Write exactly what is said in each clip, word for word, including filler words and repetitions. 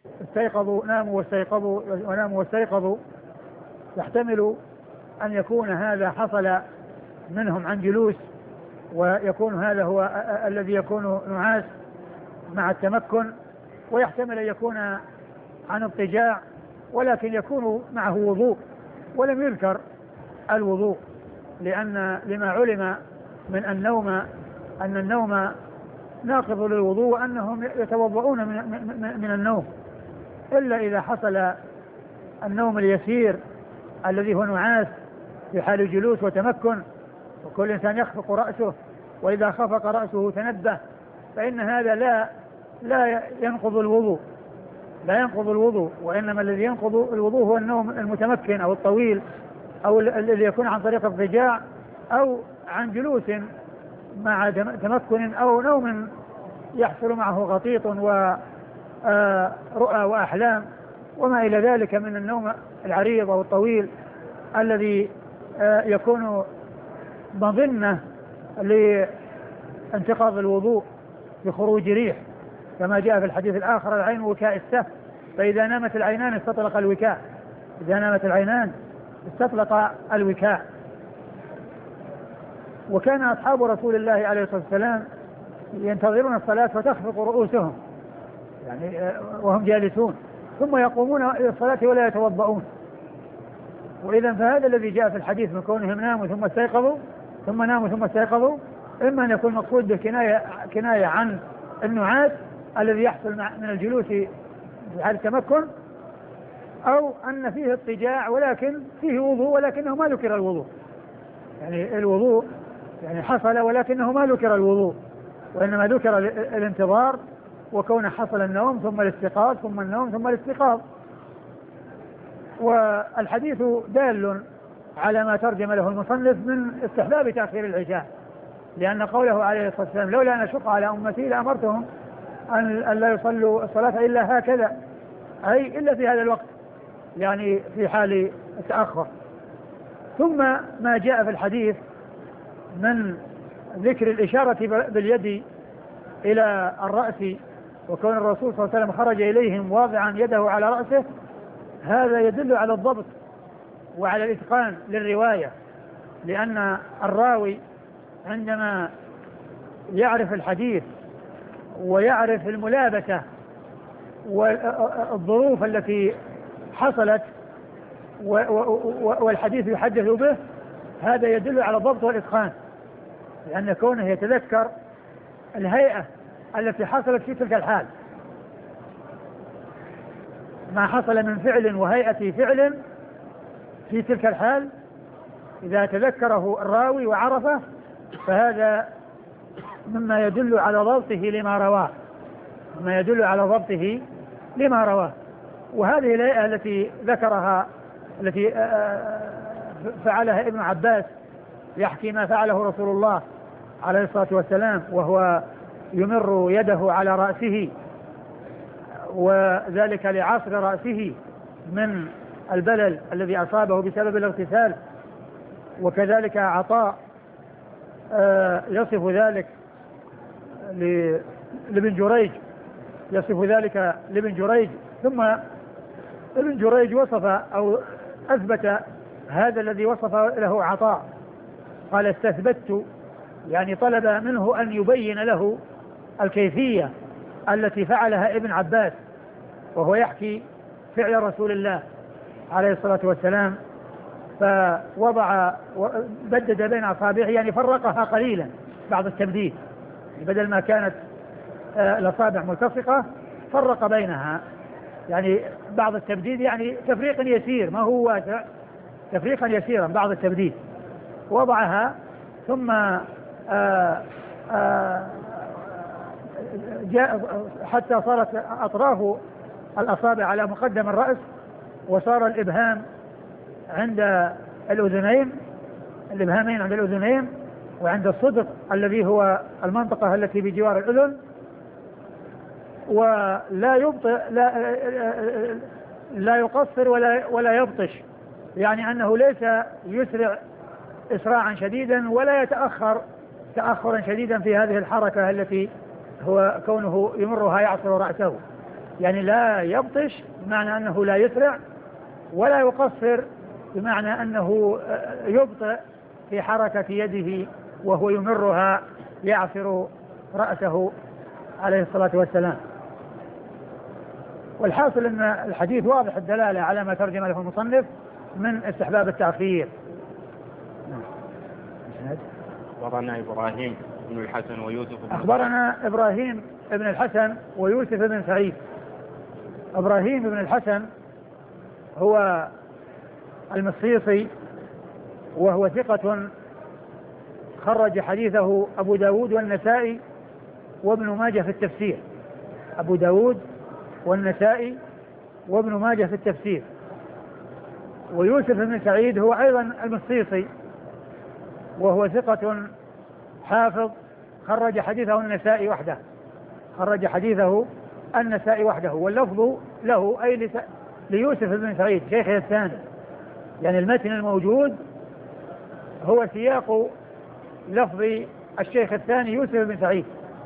استيقظوا ناموا واستيقظوا وناموا واستيقظوا، يحتمل أن يكون هذا حصل منهم عن جلوس، ويكون هذا هو الذي يكون نعاس مع التمكن، ويحتمل أن يكون عن اضطجاع، ولكن يكون معه وضوء، ولم يذكر الوضوء لأن لما علم من النوم أن النوم ناقض للوضوء، وأنهم يتوضؤون من, من, من النوم، إلا إذا حصل النوم اليسير الذي هو نعاس في حال جلوس وتمكن، وكل إنسان يخفق رأسه، وإذا خفق رأسه تنبه، فإن هذا لا لا ينقض الوضوء لا ينقض الوضوء وإنما الذي ينقض الوضوء هو النوم المتمكن أو الطويل، أو الذي يكون عن طريق اضطجاع أو عن جلوس مع تمكن، أو نوم يحصل معه غطيط ورؤى وأحلام وما إلى ذلك من النوم العريض أو الطويل الذي يكون مظنة لانتقاض الوضوء بخروج ريح، كما جاء في الحديث الآخر: العين وكاء السهم، فإذا نامت العينان استطلق الوكاء إذا نامت العينان استطلق الوكاء. وكان أصحاب رسول الله عليه الصلاة والسلام ينتظرون الصلاة فتخفق رؤوسهم يعني وهم جالسون، ثم يقومون إلى الصلاة ولا يتوضؤون. وإذا فهذا الذي جاء في الحديث من كونهم ناموا ثم استيقظوا ثم ناموا ثم استيقظوا، إما أن يكون مقصود به كناية, كناية عن النعاس الذي يحصل من الجلوس في حال التمكن، أو أن فيه اضطجاع ولكن فيه وضوء ولكنه ما ذكر الوضوء، يعني الوضوء يعني حصل ولكنه ما ذكر الوضوء، وإنما ذكر الانتظار، وكون حصل النوم ثم الاستيقاظ ثم النوم ثم الاستيقاظ. والحديث دال على ما ترجم له المصنف من استحباب تأخير العشاء، لأن قوله عليه الصلاة والسلام: لولا أن أشق على أمتي لأمرتهم أن لا يصلوا الصلاة إلا هكذا، أي إلا في هذا الوقت، يعني في حال التأخر. ثم ما جاء في الحديث من ذكر الإشارة باليد إلى الرأس، وكون الرسول صلى الله عليه وسلم خرج إليهم واضعا يده على رأسه، هذا يدل على الضبط وعلى الإتقان للرواية، لأن الراوي عندما يعرف الحديث ويعرف الملابسة والظروف التي حصلت والحديث يحدث به، هذا يدل على الضبط والإتقان، لأن كونه يتذكر الهيئة التي حصلت في تلك الحال، ما حصل من فعل وهيئة فعل في تلك الحال، إذا تذكره الراوي وعرفه فهذا مما يدل على ضبطه لما رواه مما يدل على ضبطه لما رواه. وهذه الهيئة التي ذكرها التي فعلها ابن عباس يحكي ما فعله رسول الله عليه الصلاة والسلام، وهو يمر يده على رأسه، وذلك لعصر رأسه من البلل الذي أصابه بسبب الاغتسال. وكذلك عطاء يصف ذلك لابن جريج يصف ذلك لابن جريج ثم ابن جريج وصف أو أثبت هذا الذي وصف له عطاء، قال: استثبت، يعني طلب منه أن يبين له الكيفية التي فعلها ابن عباس، وهو يحكي فعل رسول الله عليه الصلاة والسلام، فوضع بدد بين أصابعه، يعني فرقها قليلا بعض التبديد، بدل ما كانت الأصابع ملتصقة فرق بينها، يعني بعض التبديد، يعني تفريق يسير ما هو واسع، تفريقا يسيرا بعض التبديد، وضعها ثم آآ آآ جاء حتى صارت أطراف الأصابع على مقدم الرأس، وصار الإبهام عند الأذنين الإبهامين عند الأذنين وعند الصدق الذي هو المنطقة التي بجوار الأذن، ولا يبطئ لا, لا يقصر ولا, ولا يبطش، يعني أنه ليس يسرع إسراعا شديدا ولا يتأخر تأخرا شديدا في هذه الحركة التي هو كونه يمرها يعصر رأسه، يعني لا يبطش بمعنى أنه لا يسرع، ولا يقصر بمعنى أنه يبطئ في حركة يده وهو يمرها يعصر رأسه عليه الصلاة والسلام. والحاصل أن الحديث واضح الدلالة على ما ترجم له المصنف من استحباب التأخير. أخبرنا إبراهيم بن الحسن ويوسف بن أخبرنا إبراهيم بن الحسن ويوسف بن سعيد. إبراهيم بن الحسن هو المصيصي وهو ثقة خرج حديثه أبو داود والنسائي وابن ماجه في التفسير. أبو داود والنسائي وابن ماجه في التفسير. ويوسف بن سعيد هو أيضا المصيصي وهو ثقة حافظ خرج حديثه النسائي وحده خرج حديثه النسائي وحده واللفظ له أي ليوسف بن سعيد شيخه الثاني، يعني المتن الموجود هو سياق لفظ الشيخ الثاني يوسف بن سعيد،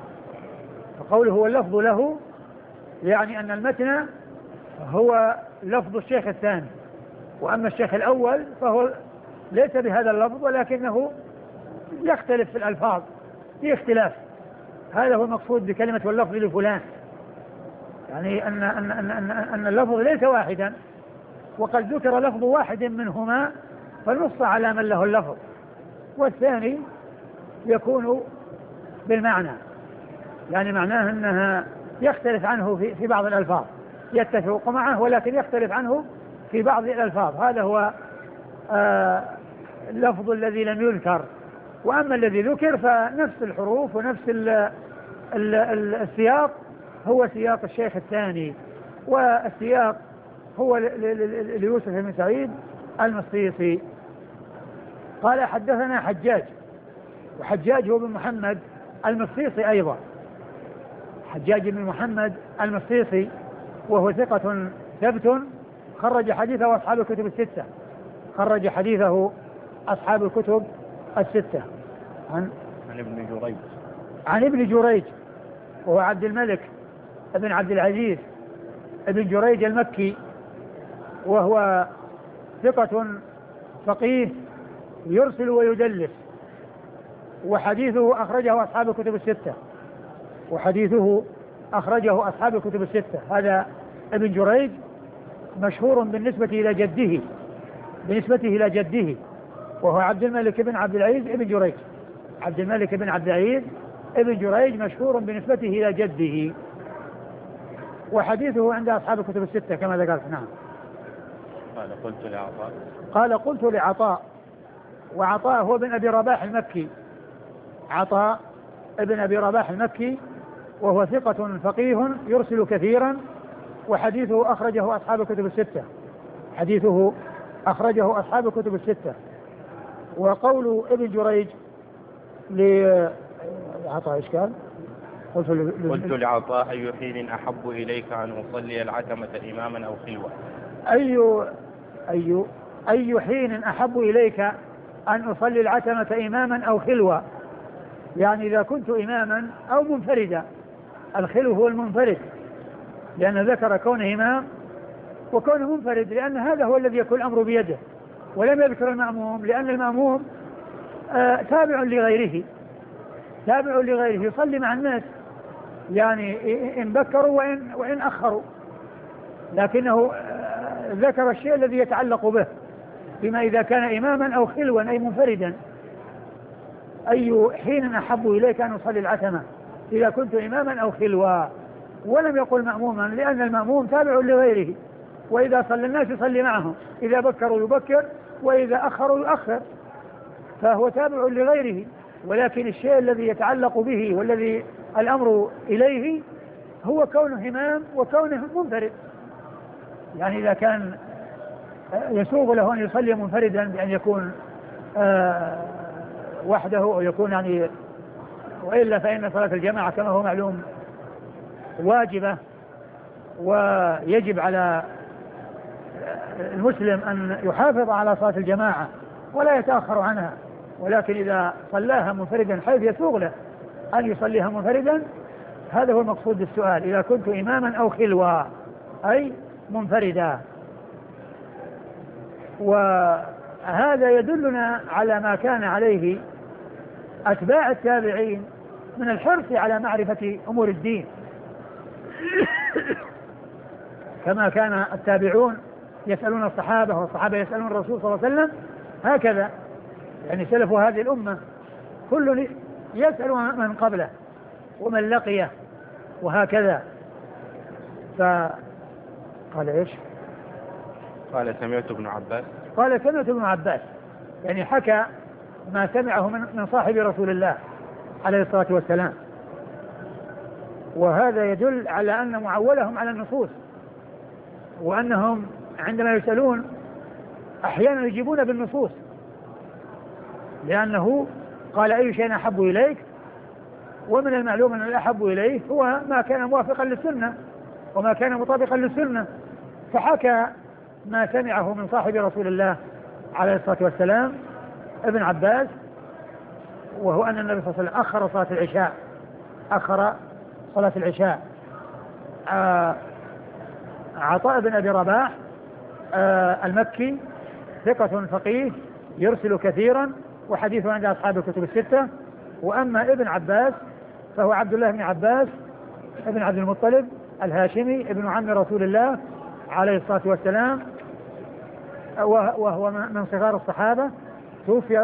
فقوله هو اللفظ له يعني أن المتن هو لفظ الشيخ الثاني، وأما الشيخ الأول فهو ليس بهذا اللفظ ولكنه يختلف في الألفاظ في اختلاف. هذا هو المقصود بكلمة واللفظ لفلان، يعني أن, أن, أن, أن, أن اللفظ ليس واحدا، وقد ذكر لفظ واحد منهما فنص على من له اللفظ، والثاني يكون بالمعنى، يعني معناه أنها يختلف عنه في, في بعض الألفاظ، يتفق معه ولكن يختلف عنه في بعض الألفاظ. هذا هو آه اللفظ الذي لم يذكر. وأما الذي ذكر فنفس الحروف ونفس ال ال ال السياق هو سياق الشيخ الثاني، والسياق هو ليوسف بن سعيد المصيصي. قال حدثنا حجاج، وحجاج هو بن محمد المصيصي أيضا، حجاج بن محمد المصيصي وهو ثقة ثبت خرج حديثه أصحاب الكتب الستة خرج حديثه أصحاب الكتب الستة. عن عن ابن جريج عن ابن جريج وهو عبد الملك ابن عبد العزيز ابن جريج المكي، وهو ثقة فقيه يرسل ويدلس، وحديثه أخرجه أصحاب الكتب الستة وحديثه أخرجه أصحاب الكتب الستة. هذا ابن جريج مشهور بالنسبة إلى جده بالنسبة إلى جده وهو عبد الملك بن عبد العزيز ابن جريج عبد الملك بن عبد العزيز ابن جريج مشهور بنسبته إلى جده، وحديثه عند أصحاب الكتب الستة كما ذكرت. نعم. قال قلت لعطاء قال قلت لعطاء وعطاء هو بن أبي رباح المكي عطاء ابن أبي رباح المكي وهو ثقة فقيه يرسل كثيرا، وحديثه أخرجه أصحاب الكتب الستة حديثه أخرجه أصحاب الكتب الستة. وقول ابن جريج لعطاء إشكال قلت, قلت لعطاء أي حين أحب إليك أن أصلي العتمة إماما أو خلوة أي أي أي حين أحب إليك أن أصلي العتمة إماما أو خلوة، يعني إذا كنت إماما أو منفردا. الخلو هو المنفرد، لأن ذكر كونه إمام وكونه منفرد، لأن هذا هو الذي يكون الأمر بيده، ولم يذكر المأموم لأن المأموم آه تابع لغيره تابع لغيره يصلي مع الناس، يعني إن بكروا وإن, وإن أخروا، لكنه آه ذكر الشيء الذي يتعلق به بما إذا كان إماما أو خلوا أي منفردا. أي حين أحب إليك أن أصلي العتمة إذا كنت إماما أو خلوا، ولم يقل مأموما لأن المأموم تابع لغيره، وإذا صلى الناس يصلي معهم، إذا بكروا يبكر وإذا أخروا يؤخر، فهو تابع لغيره. ولكن الشيء الذي يتعلق به والذي الأمر إليه هو كونه إمام وكونه منفرد، يعني إذا كان يسوغ له أن يصلي منفردا بأن يكون آه وحده أو يكون يعني، وإلا فإن صلاة الجماعة كما هو معلوم واجبة، ويجب على المسلم أن يحافظ على صلاة الجماعة ولا يتأخر عنها، ولكن إذا صلاها منفردا حيث يسوغ له أن يصليها منفردا هذا هو المقصود بالسؤال، إذا كنت إماما أو خلوة أي منفردا. وهذا يدلنا على ما كان عليه أتباع التابعين من الحرص على معرفة أمور الدين، كما كان التابعون يسألون الصحابة والصحابة يسألون الرسول صلى الله عليه وسلم، هكذا يعني سلف هذه الأمة كل يسأل من قبله ومن لقيه وهكذا. فقال إيش؟ قال سمعت ابن عباس قال سمعت ابن عباس، يعني حكى ما سمعه من, من صاحب رسول الله عليه الصلاة والسلام. وهذا يدل على أن معولهم على النصوص، وأنهم عندما يسألون أحيانا يجيبون بالنصوص، لأنه قال أي شيء أحب إليك، ومن المعلوم أن الأحب إليه هو ما كان موافقا للسنة وما كان مطابقا للسنة. فحكى ما سمعه من صاحب رسول الله عليه الصلاة والسلام ابن عباس، وهو أن النبي صلى الله عليه وسلم أخر صلاة العشاء أخر صلاة العشاء عطاء بن أبي رباح المكي ثقة فقيه يرسل كثيرا وحديثه عند أصحاب الكتب الستة. وأما ابن عباس فهو عبد الله بن عباس ابن عبد المطلب الهاشمي ابن عم رسول الله عليه الصلاة والسلام، وهو من صغار الصحابة، توفي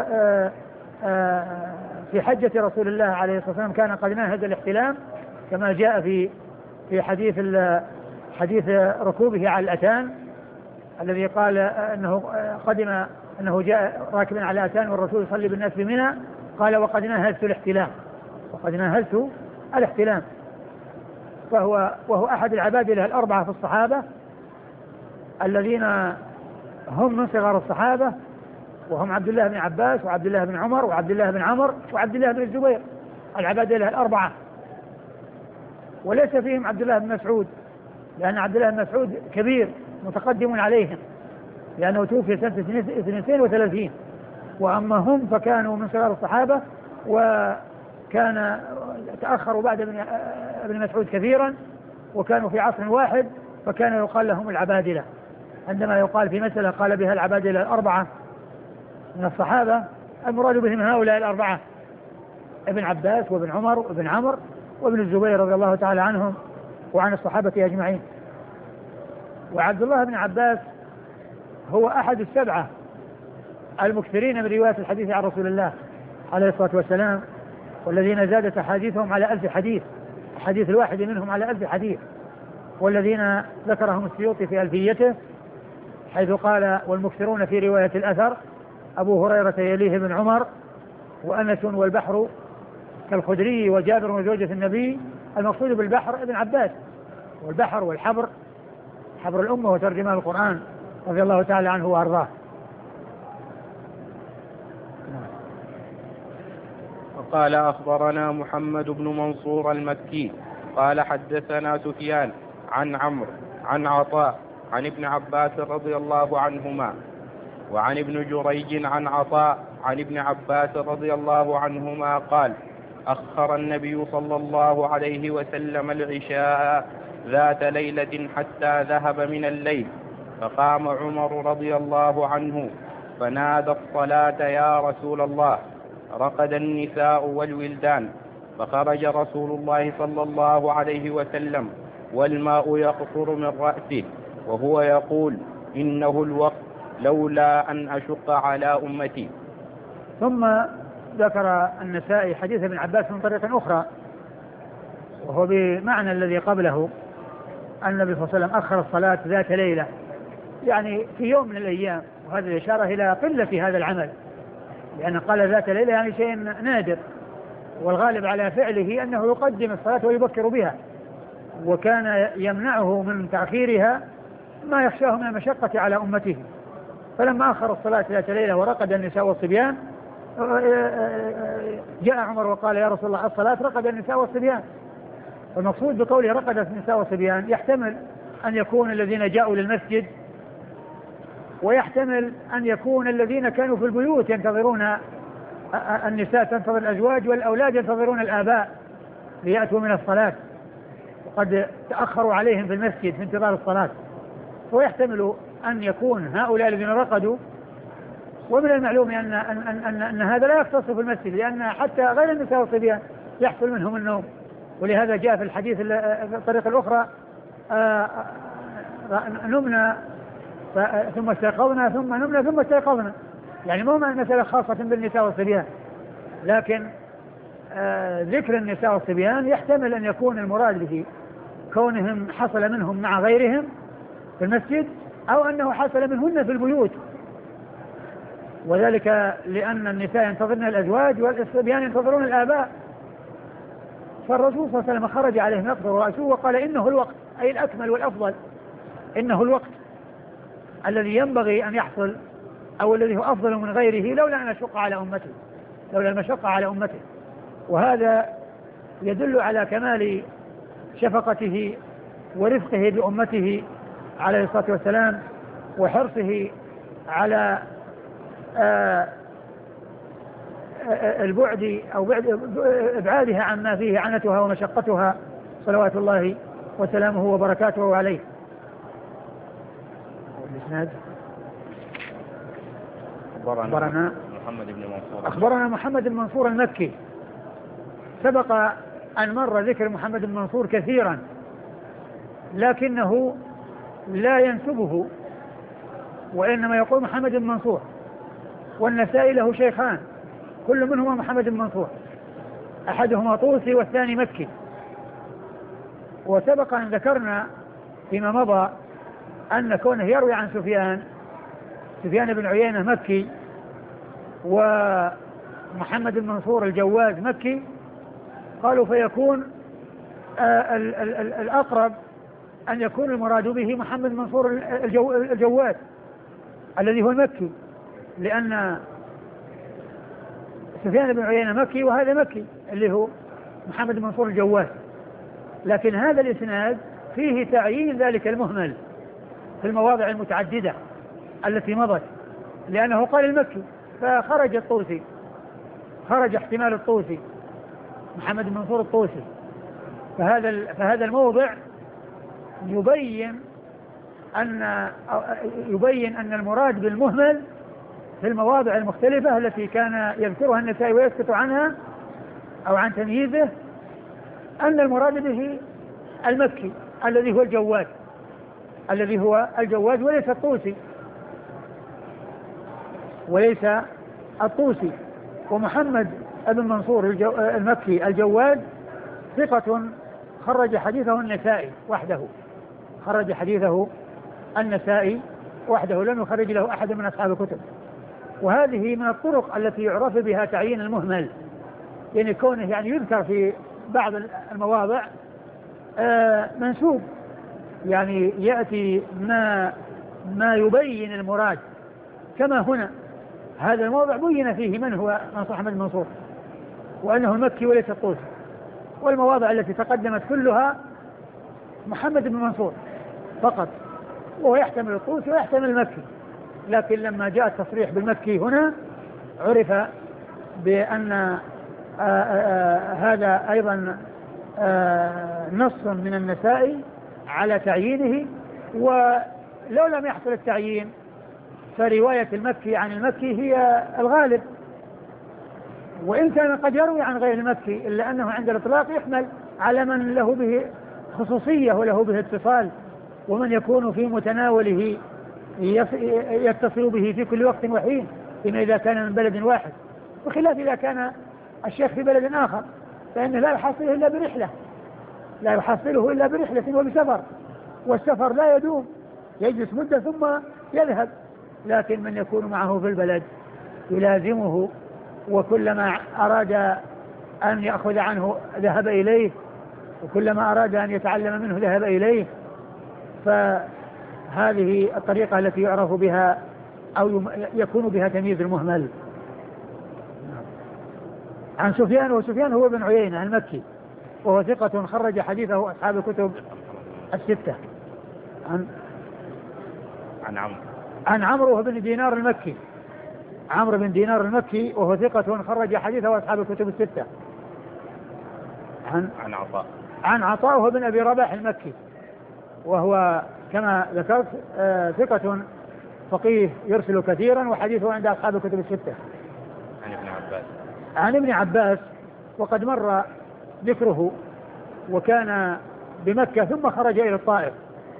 في حجة رسول الله عليه الصلاة والسلام، كان قد ناهز الاحتلام كما جاء في في حديث حديث ركوبه على الأتان الذي قال أنه قدم أنه جاء راكبا على أتان والرسول يصلي بالناس بمنى، قال وقد ناهزت الاحتلام وقد ناهزت الاحتلام. فهو وهو أحد العبادلة الأربعة في الصحابة الذين هم من صغار الصحابة، وهم عبد الله بن عباس وعبد الله بن عمر وعبد الله بن عمر وعبد الله بن الزبير، العبادلة الأربعة. وليس فيهم عبد الله بن مسعود، لأن عبد الله بن مسعود كبير متقدم عليهم لأنه توفي سنة اثنين وثلاثين، وأما هم فكانوا من صغار الصحابة وكان تأخروا بعد ابن مسعود كثيرا وكانوا في عصر واحد، فكان يقال لهم العبادلة. عندما يقال في مسألة قال بها العبادلة الأربعة من الصحابة، المراد بهم هؤلاء الأربعة: ابن عباس وابن عمر وابن عمر وابن الزبير رضي الله تعالى عنهم وعن الصحابة أجمعين. وعبد الله بن عباس هو أحد السبعة المكثرين من رواية الحديث عن رسول الله عليه الصلاة والسلام، والذين زادت أحاديثهم على ألف حديث، الحديث الواحد منهم على ألف حديث، والذين ذكرهم السيوطي في ألفيته حيث قال: والمكثرون في رواية الأثر أبو هريرة يليه بن عمر وأنس والبحر كالخدري وجابر وزوجة النبي. المقصود بالبحر ابن عباس، والبحر والحبر حبر الأمة وترجمان القرآن رضي الله تعالى عنه وأرضاه. وقال: أخبرنا محمد بن منصور المكي قال حدثنا سفيان عن عمرو عن عطاء عن ابن عباس رضي الله عنهما، وعن ابن جريج عن عطاء عن ابن عباس رضي الله عنهما قال: أخر النبي صلى الله عليه وسلم العشاء ذات ليلة حتى ذهب من الليل، فقام عمر رضي الله عنه فنادى الصلاة: يا رسول الله، رقد النساء والولدان. فخرج رسول الله صلى الله عليه وسلم والماء يقطر من رأسه وهو يقول: إنه الوقت لولا أن أشق على أمتي. ثم ذكر النسائي حديث ابن عباس من طريقة أخرى، وهو بمعنى الذي قبله، أن النبي صلى الله عليه وسلم أخر الصلاة ذات ليلة، يعني في يوم من الأيام، وهذا الإشارة إلى قلة هذا العمل، لأن قال ذات ليلة يعني شيء نادر، والغالب على فعله أنه يقدم الصلاة ويبكر بها، وكان يمنعه من تأخيرها ما يخشاه من المشقة على أمته. فلما أخر الصلاة ذات ليلة ورقد النساء والصبيان جاء عمر وقال: يا رسول الله، الصلاة رقد النساء والصبيان. المقصود بقوله رقدت النساء والصبيان يحتمل أن يكون الذين جاءوا للمسجد، ويحتمل أن يكون الذين كانوا في البيوت ينتظرون، النساء تنتظر الأزواج والأولاد ينتظرون الآباء ليأتوا من الصلاة، وقد تأخروا عليهم في المسجد في انتظار الصلاة، ويحتمل أن يكون هؤلاء الذين رقدوا. ومن المعلوم أن, أن, أن, أن, أن هذا لا يختص في المسجد، لأن حتى غير النساء والصبيان يحصل منهم النوم. ولهذا جاء في الحديث الطريقة الأخرى نمنا ثم استيقظنا ثم نمنا ثم استيقظنا، يعني مو مسألة خاصة بالنساء والصبيان، لكن آه ذكر النساء والصبيان يحتمل أن يكون المراد به كونهم حصل منهم مع غيرهم في المسجد، أو أنه حصل منهن في البيوت، وذلك لأن النساء ينتظرن الأزواج والصبيان ينتظرون الآباء. فالرسول صلى الله عليه وسلم خرج عليهم يقصر رأسه وقال إنه الوقت، أي الأكمل والأفضل، إنه الوقت الذي ينبغي أن يحصل أو الذي هو أفضل من غيره، لولا أن أشق على أمته، لولا المشقة على أمته. وهذا يدل على كمال شفقته ورفقه بأمته عليه الصلاة والسلام، وحرصه على آآ آآ البعد أو بعد إبعادها عما فيه عنتها ومشقتها صلوات الله وسلامه وبركاته عليه. الإسناد أخبرنا محمد بن منصور أخبرنا محمد بن منصور المكي. سبق أن مر ذكر محمد بن منصور كثيرا، لكنه لا ينسبه، وإنما يقول محمد بن منصور. والنسائي له شيخان كل منهما محمد بن منصور، أحدهما طوسي والثاني مكي. وسبق أن ذكرنا فيما مضى أن كونه يروي عن سفيان سفيان بن عيينة مكي، ومحمد بن منصور الجواد مكي، قالوا فيكون آه ال ال ال الأقرب أن يكون المراد به محمد بن منصور الجو الجواد الذي هو المكي، لأن سفيان بن عيينة مكي وهذا مكي اللي هو محمد بن منصور الجواد. لكن هذا الإسناد فيه تعيين ذلك المهمل في المواضع المتعددة التي مضت، لأنه قال المكي فخرج الطوسي، خرج احتمال الطوسي محمد بن منصور الطوسي. فهذا فهذا الموضع يبين أن يبين أن المراد بالمهمل في المواضع المختلفة التي كان يذكرها النسائي ويسكت عنها أو عن تمييزه، أن المراد به المكي الذي هو الجواد الذي هو الجواد وليس الطوسي وليس الطوسي. ومحمد بن منصور المكي الجواد ثقة خرج حديثه النسائي وحده، خرج حديثه النسائي وحده، لم يخرج له أحد من أصحاب الكتب. وهذه من الطرق التي يعرف بها تعيين المهمل، يعني كونه يعني يذكر في بعض المواضع آه منسوب، يعني يأتي ما ما يبين المراد، كما هنا هذا الموضع بين فيه من هو محمد بن منصور وأنه المكي وليس الطوسي. والمواضع التي تقدمت كلها محمد بن منصور فقط، وهو يحتمل الطوسي ويحتمل المكي. لكن لما جاء التصريح بالمكي هنا عرف بأن آآ آآ هذا أيضا نص من النسائي على تعيينه. ولو لم يحصل التعيين فرواية المكي عن المكي هي الغالب، وإن كان قد يروي عن غير المكي، إلا أنه عند الإطلاق يحمل على من له به خصوصية وله به اتصال، ومن يكون في متناوله يتصل به في كل وقت وحين، فيما إذا كان من بلد واحد، بخلاف إذا كان الشيخ في بلد آخر فإنه لا يحصله إلا برحلة لا يحصله إلا برحلة وبسفر، والسفر لا يدوم، يجلس مدة ثم يذهب. لكن من يكون معه في البلد يلازمه، وكلما أراد أن يأخذ عنه ذهب إليه، وكلما أراد أن يتعلم منه ذهب إليه. فهذه الطريقة التي يعرف بها أو يكون بها تمييز المهمل. عن سفيان، وسفيان هو بن عيينة المكي، وهو ثقة خرج حديثه أصحاب الكتب الستة. عن عن عمرو عن عمرو بن دينار المكي، عمرو بن دينار المكي وهو ثقة خرج حديثه أصحاب الكتب الستة. عن عن عطاء عن عطاء وهو بن أبي رباح المكي، وهو كما ذكرت آه ثقة فقيه يرسل كثيرا وحديثه عند أصحاب الكتب الستة. عن ابن عباس عن ابن عباس وقد مر ذكره، وكان بمكة ثم خرج إلى الطائف،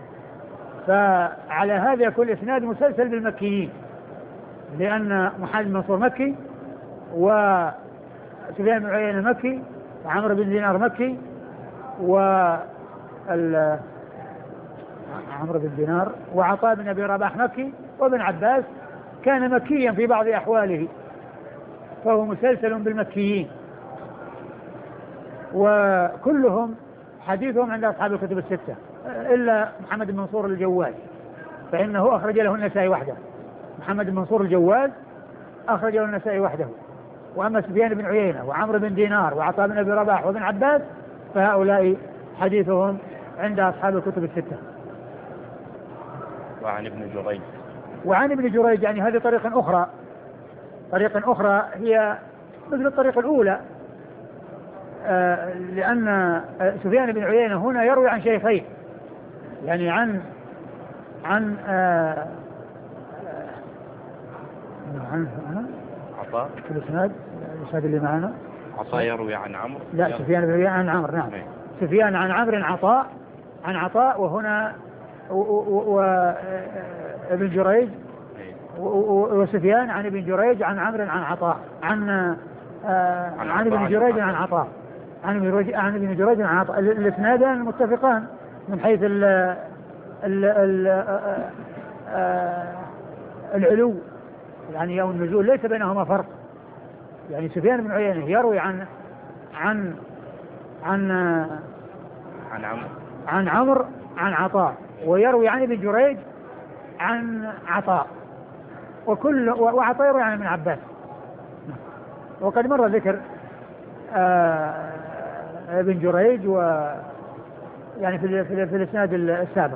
فعلى هذا يكون الإسناد مسلسل بالمكيين، لأن محمد بن منصور مكي، وسفيان بن عيينة مكي، وعمرو بن دينار مكي، و عمرو بن دينار وعطاء بن أبي رباح مكي، وابن عباس كان مكيا في بعض أحواله، فهو مسلسل بالمكيين، وكلهم حديثهم عند أصحاب الكتب الستة إلا محمد بن منصور الجواد، فإنه أخرج له النسائي وحده. محمد بن منصور الجواد أخرج له النسائي وحده، وأما سفيان بن عيينة وعمرو بن دينار وعطاء بن أبي رباح وابن عباس فهؤلاء حديثهم عند أصحاب الكتب الستة. وعن ابن جريج وعن ابن جريج يعني هذه طريقة أخرى، طريقة أخرى هي مثل الطريقة الأولى، آه لأن سفيان بن عيينة هنا يروي عن شيخين، يعني عن عن آه عن عطاء في الإسناد الإسناد اللي معنا عطاء يروي عن عمرو. لا سفيان بن عيينة عن عمرو. نعم سفيان عن عمرو عطاء عن عطاء، وهنا وابن جريج وسفيان عن ابن جريج عن عمرو عن عطاء عن آه عن ابن جريج عن عطاء عن ابن عن ابن جريج عن عطاء. الاثنان متفقان من حيث ال ال ال العلو يعني او النزول، ليس بينهما فرق. يعني سفيان بن عيينة يروي عن عن عن عن عمرو عن عمرو عن عطاء، ويروي عن ابن جريج عن عطاء، وكل وعطاء يروي عن ابن عباس. وقد مر ذكر آه ابن جريج و يعني في في, في الاسناد السابق.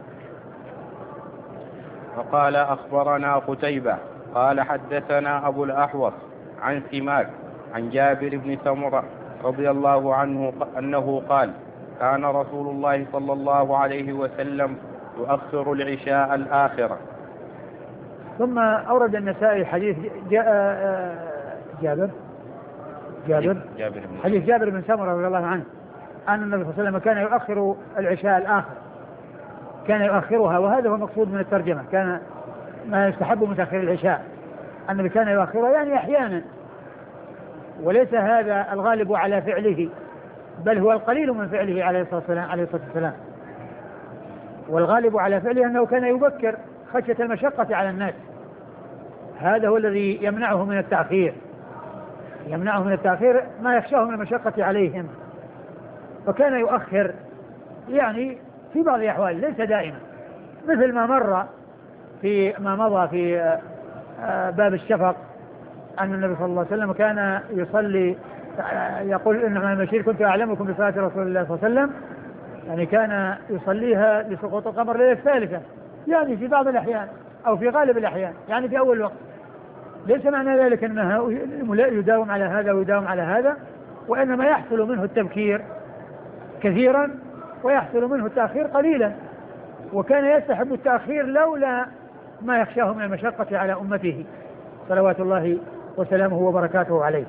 وقال أخبرنا قتيبة قال حدثنا أبو الأحوص عن سماك عن جابر بن سمرة رضي الله عنه أنه قال كان رسول الله صلى الله عليه وسلم يؤخر العشاء الآخرة. ثم أورد النسائي حديث جاء جابر جابر, جابر حديث جابر بن سمرة رضي الله عنه أن النبي صلى الله عليه وسلم كان يؤخر العشاء الآخر، كان يؤخرها، وهذا هو المقصود من الترجمة، كان ما يستحب من تأخير العشاء، النبي كان يؤخرها يعني أحيانا، وليس هذا الغالب على فعله، بل هو القليل من فعله عليه الصلاة والسلام عليه الصلاة والسلام والغالب على فعله أنه كان يبكر خشية المشقة على الناس، هذا هو الذي يمنعه من التأخير، يمنعه من التأخير ما يخشاه من المشقة عليهم، فكان يؤخر يعني في بعض الأحوال ليس دائما، مثل ما مر في ما مضى في باب الشفق أن النبي صلى الله عليه وسلم كان يصلي يقول إن عن المشير كنت أعلمكم بصلاة رسول الله صلى الله عليه وسلم، يعني كان يصليها لسقوط القمر ليلة الثالثة، يعني في بعض الأحيان أو في غالب الأحيان، يعني في أول وقت، ليس معنى ذلك أنه يداوم على هذا ويداوم على هذا، وإنما يحصل منه التبكير كثيرا ويحصل منه التأخير قليلا، وكان يستحب التأخير لولا ما يخشاه من المشقة على أمته صلوات الله وسلامه وبركاته عليه.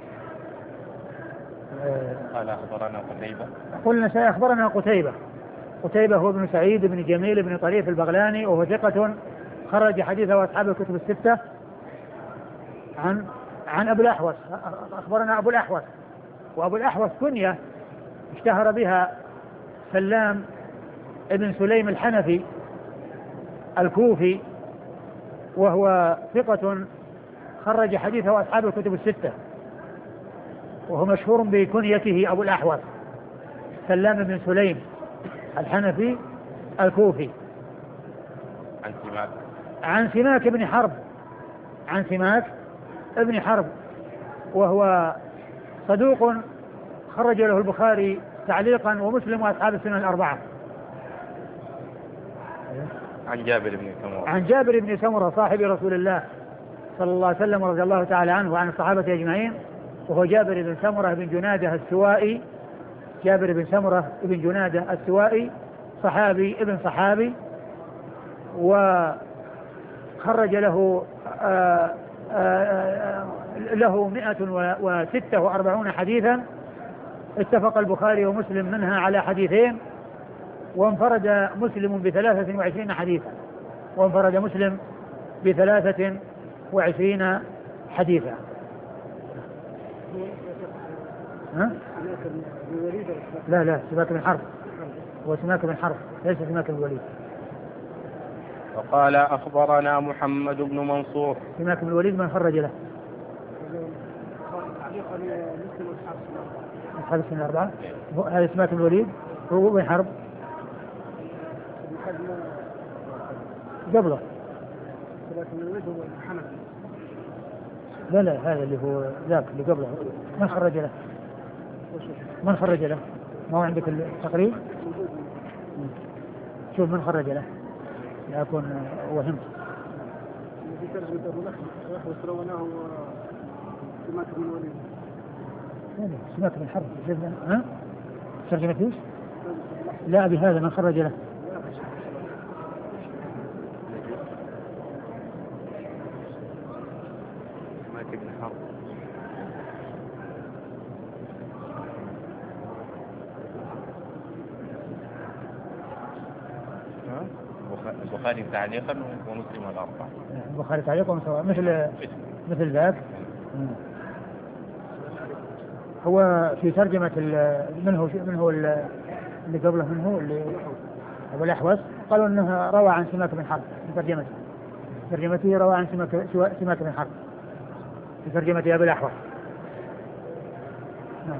قال أخبرنا قتيبة قلنا سيخبرنا قتيبة قتيبة هو ابن سعيد بن جميل بن طريف البغلاني، وهو ثقة خرج حديثه أصحاب الكتب الستة. عن عن أبو الأحوص أخبرنا أبو الأحوص، وأبو الأحوص كنية اشتهر بها سلام ابن سليم الحنفي الكوفي، وهو ثقة خرج حديثه أصحاب الكتب الستة، وهو مشهور بكنيته أبو الأحوص سلام بن سليم الحنفي الكوفي. عن سماك عن سماك بن حرب عن سماك ابن حرب وهو صدوق خرج له البخاري تعليقا ومسلم وأصحاب السنن الأربعة. عن جابر بن سمرة عن جابر بن سمرة صاحب رسول الله صلى الله عليه وسلم رضي الله تعالى عنه وعن الصحابة أجمعين، وهو جابر بن سمرة بن جنادة السوائي جابر بن سمرة ابن جنادة السوائي صحابي ابن صحابي، وخرج له آآ آآ له مئة وستة وأربعون حديثا، اتفق البخاري ومسلم منها على حديثين، وانفرد مسلم بثلاثة وعشرين حديثا وانفرد مسلم بثلاثة وعشرين حديثا. ها؟ لا لا سماك بن حرب، هو سماك بن حرب ليس سماك بن الوليد. وقال أخبرنا محمد بن منصور. سماك بن الوليد من خرج له؟ أصحاب السنة الأربعة. هذا سماك بن الوليد هو بن حرب قبله. لا لا هذا اللي هو ذاك اللي قبله من خرج له؟ من خرج له؟ ما هو عندك التقريب؟ شوف من خرج له لا أكون وهمت. سماك بن حرب. ها؟ ترجمة فيش؟ لا بهذا من خرج له. البخاري تعليقا ومسلم الأربعة. البخاري تعليقا ومسلم مثل مثل ذاك. هو في ترجمة من هو من هو اللي قبله من هو اللي أبو الأحوص قالوا أنه روى عن سماك بن حرب في ترجمته. ترجمته روى عن سماك سماك بن حرب في ترجمة أبو الأحوص. نعم.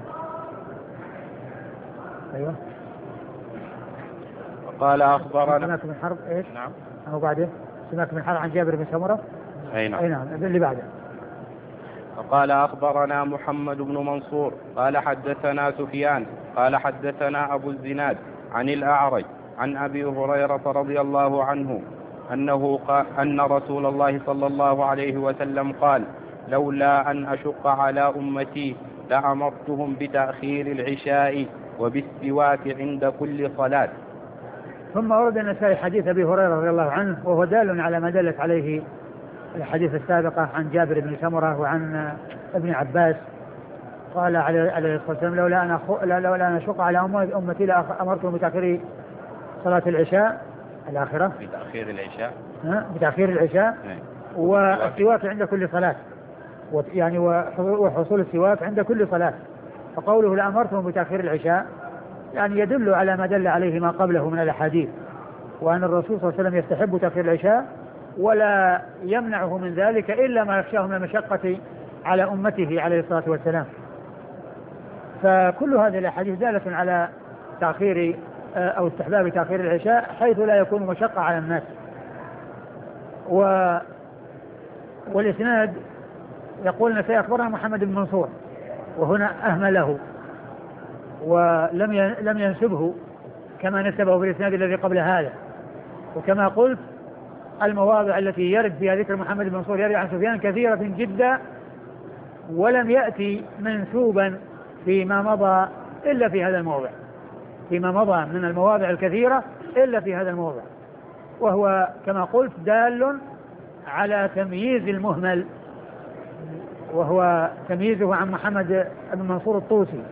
أيوه. قال أخبرنا سماك بن حرب إيش؟ نعم. أو بعده سماك بن حرب عن جابر بن سمرة. أي نعم. أي نعم اللي بعده. قال أخبرنا محمد بن منصور قال حدثنا سفيان قال حدثنا أبو الزناد عن الأعرج عن أبي هريرة رضي الله عنه أنه قال أن رسول الله صلى الله عليه وسلم قال لولا أن أشق على أمتي لأمرتهم بتأخير العشاء وبالسواك عند كل صلاة. ثم ورد النسائي حديث أبي هريرة رضي الله عنه وهو دال على ما دلت عليه الحديث السابقة عن جابر بن سمرة وعن ابن عباس. قال عليه الصلاة والسلام لولا أن لولا أن أشق على أمتي لأمرتهم بتأخير صلاة العشاء الآخرة بتأخير العشاء بتأخير العشاء والسواك عند كل صلاة، يعني وحصول السواك عند كل صلاة. فقوله لأمرتهم بتأخير العشاء يعني يدل على ما دل عليه ما قبله من الأحاديث، وأن الرسول صلى الله عليه وسلم يستحب تأخير العشاء ولا يمنعه من ذلك إلا ما يخشاه من المشقة على أمته عليه الصلاة والسلام. فكل هذه الأحاديث دالة على تأخير أو استحباب تأخير العشاء حيث لا يكون مشقة على الناس. و والإسناد يقول أن سيخبرنا محمد بن منصور، وهنا أهمله ولم لم ينسبه كما نسبه في الإسناد الذي قبل هذا. وكما قلت المواضع التي يرد فيها ذكر محمد بن منصور يرد عن سفيان كثيرة جدا، ولم يأتي منسوبا فيما مضى إلا في هذا الموضع، فيما مضى من المواضع الكثيرة إلا في هذا الموضع، وهو كما قلت دال على تمييز المهمل، وهو تمييزه عن محمد بن منصور الطوسي.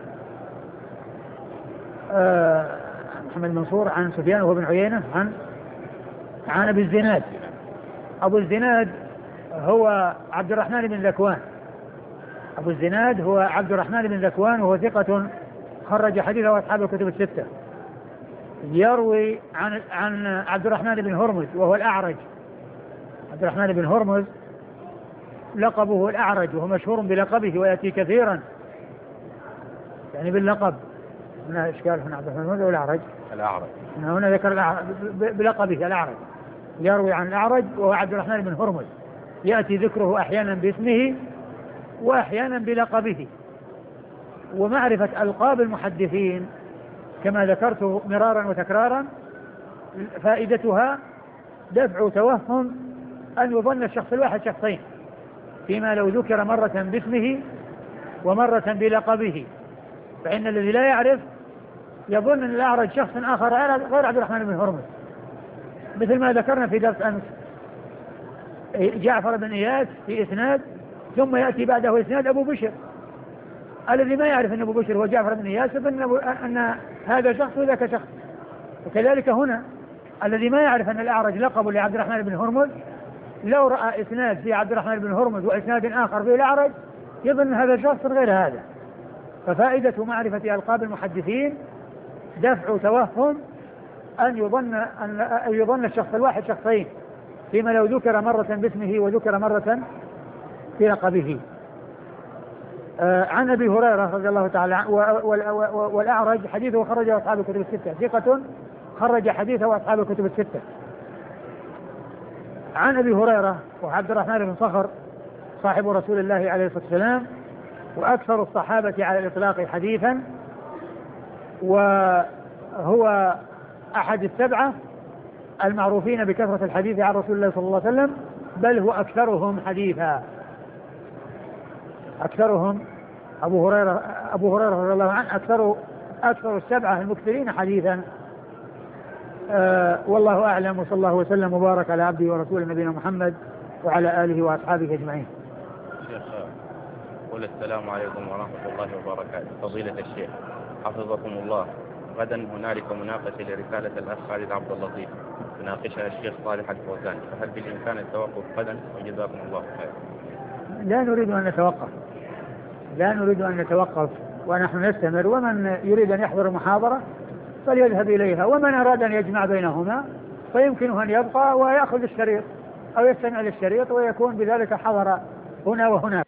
آه محمد منصور عن سفيان وهو بن عيينة عن عن أبي الزناد. أبو الزناد هو عبد الرحمن بن ذكوان. أبو الزناد هو عبد الرحمن بن ذكوان وهو ثقة خرج حديثه أصحاب الكتب الستة. يروي عن عن عبد الرحمن بن هرمز وهو الأعرج. عبد الرحمن بن هرمز لقبه الأعرج وهو مشهور بلقبه ويأتي كثيرا يعني باللقب. هنا إشكال هنا عبد الرحمن بن هرمز والأعرج. الأعرج هنا ذكر الأعرج بلقبه الأعرج. يروي عن الأعرج وهو عبد الرحمن بن هرمز، يأتي ذكره أحيانا باسمه وأحيانا بلقبه. ومعرفة ألقاب المحدثين كما ذكرت مرارا وتكرارا فائدتها دفع توهم أن يظن الشخص الواحد شخصين، فيما لو ذكر مرة باسمه ومرة بلقبه، فإن الذي لا يعرف يظن أن الأعرج شخص آخر غير عبد الرحمن بن هرمز، مثل ما ذكرنا في درس أمس جعفر بن إياس في إسناد، ثم يأتي بعده إسناد أبو بشر، الذي ما يعرف أن أبو بشر هو جعفر بن إياس أن, أن هذا شخص وذاك شخص. وكذلك هنا الذي ما يعرف أن الأعرج لقب لعبد الرحمن بن هرمز لو رأى إسناد في عبد الرحمن بن هرمز وإسناد آخر في الأعرج يظن هذا شخص غير هذا. ففائدة معرفة ألقاب المحدثين دفع توهم أن يظن أن يظن الشخص الواحد شخصين، فيما لو ذكر مرة باسمه وذكر مرة في لقبه. آه عن أبي هريرة رضي الله تعالى عنه، والأعرج حديثه خرجه أصحاب الكتب الستة، ثقة خرج حديثه أصحاب الكتب الستة. عن أبي هريرة وعبد الرحمن بن صخر صاحب رسول الله عليه الصلاة والسلام، وأكثر الصحابة على الإطلاق حديثا، وهو أحد السبعة المعروفين بكثرة الحديث عن رسول الله صلى الله عليه وسلم، بل هو أكثرهم حديثا. أكثرهم أبو هريرة أبو هريرة رضي الله عنه أكثر أكثر السبعة المكثرين حديثا. آه والله أعلم، وصلى الله وسلم وبارك على عبده ورسوله نبينا محمد وعلى آله وأصحابه أجمعين. شيخ قل السلام عليكم ورحمة الله وبركاته. فضيلة الشيخ حفظكم الله، غدا هنالك مناقشة لرسالة الأخ خالد عبد اللطيف يناقشها الشيخ صالح الفوزان، فهل بالإمكان التوقف غدا؟ وجزاكم الله خير. لا نريد أن نتوقف، لا نريد أن نتوقف ونحن نستمر، ومن يريد أن يحضر المحاضرة فليذهب إليها، ومن أراد أن يجمع بينهما فيمكنه أن يبقى ويأخذ الشريط أو يستمع للشريط ويكون بذلك حضر هنا وهناك.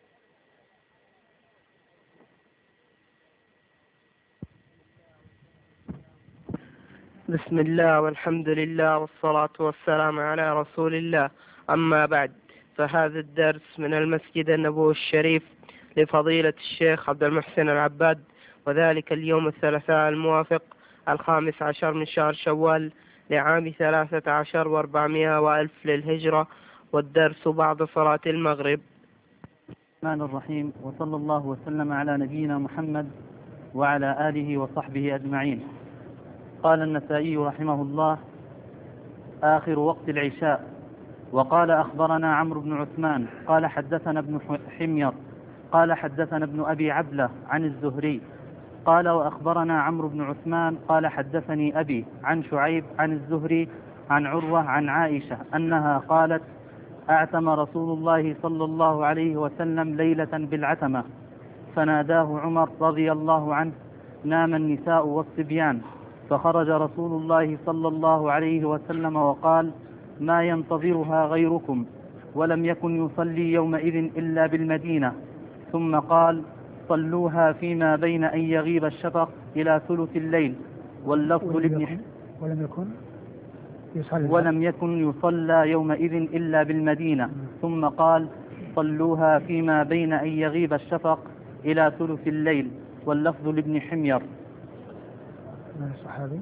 بسم الله والحمد لله والصلاة والسلام على رسول الله، أما بعد، فهذا الدرس من المسجد النبوي الشريف لفضيلة الشيخ عبد المحسن العباد، وذلك اليوم الثلاثاء الموافق الخامس عشر من شهر شوال لعام ثلاثة عشر وأربعمائة وألف للهجرة، والدرس بعد صلاة المغرب. الرحمن الرحيم، وصلى الله وسلم على نبينا محمد وعلى آله وصحبه أجمعين. قال النسائي رحمه الله: آخر وقت العشاء. وقال أخبرنا عمرو بن عثمان قال حدثنا ابن حمير قال حدثنا ابن أبي عبلة عن الزهري قال وأخبرنا عمرو بن عثمان قال حدثني أبي عن شعيب عن الزهري عن عروة عن عائشة أنها قالت: أعتم رسول الله صلى الله عليه وسلم ليلة بالعتمة، فناداه عمر رضي الله عنه: نام النساء والصبيان. فخرج رسول الله صلى الله عليه وسلم وقال: ما ينتظرها غيركم، ولم يكن يصلي يومئذ إلا بالمدينة. ثم قال: صلوها فيما بين أن يغيب الشفق إلى ثلث الليل. واللفظ لابن ولم يكن يصلى ولم يكن يصلى يومئذ إلا بالمدينة. ثم قال: صلوها فيما بين أن يغيب الشفق إلى ثلث الليل. واللفظ لابن حمير. من الصحابي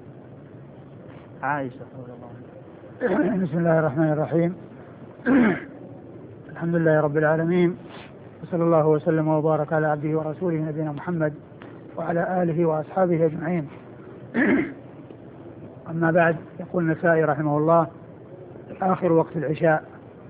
عائشة رضي الله عنها. بسم الله الرحمن الرحيم. الحمد لله رب العالمين، وصلى الله وسلم وبارك على عبده ورسوله نبينا محمد وعلى آله وأصحابه أجمعين. أما بعد، يقول النسائي رحمه الله: آخر وقت العشاء.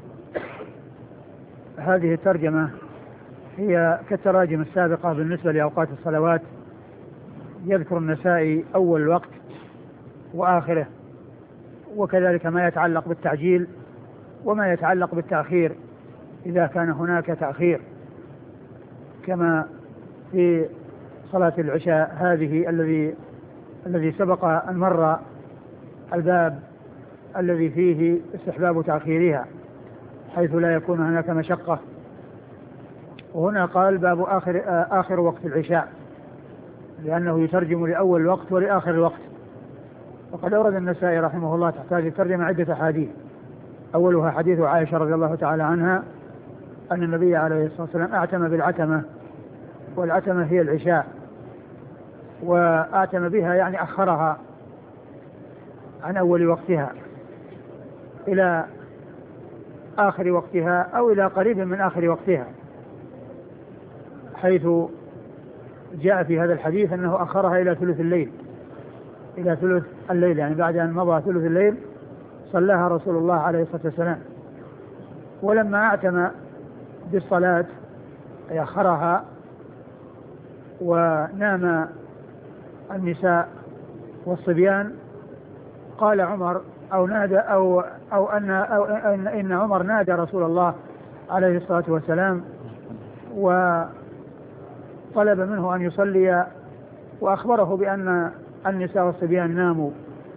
هذه الترجمة هي كالتراجم السابقة بالنسبة لأوقات الصلوات. يذكر النسائي أول الوقت وآخره، وكذلك ما يتعلق بالتعجيل وما يتعلق بالتأخير إذا كان هناك تأخير، كما في صلاة العشاء هذه الذي الذي سبق أن مر الباب الذي فيه استحباب تأخيرها حيث لا يكون هناك مشقة. وهنا قال: باب آخر, آخر وقت العشاء، لأنه يترجم لأول الوقت ولآخر الوقت. وقد أورد النسائي رحمه الله تحت هذه الترجمة عدة حديث، أولها حديث عائشة رضي الله تعالى عنها أن النبي عليه الصلاة والسلام أعتم بالعتمة، والعتمة هي العشاء، وأعتم بها يعني أخرها عن أول وقتها إلى آخر وقتها أو إلى قريب من آخر وقتها، حيث جاء في هذا الحديث أنه أخرها إلى ثلث الليل، إلى ثلث الليل يعني بعد أن مضى ثلث الليل صلاها رسول الله عليه الصلاة والسلام. ولما أعتم بالصلاة أخرها ونام النساء والصبيان قال عمر أو نادى أو أو أن أو أن, إن عمر نادى رسول الله عليه الصلاة والسلام وطلب منه أن يصلي وأخبره بأن النساء والصبيان ناموا،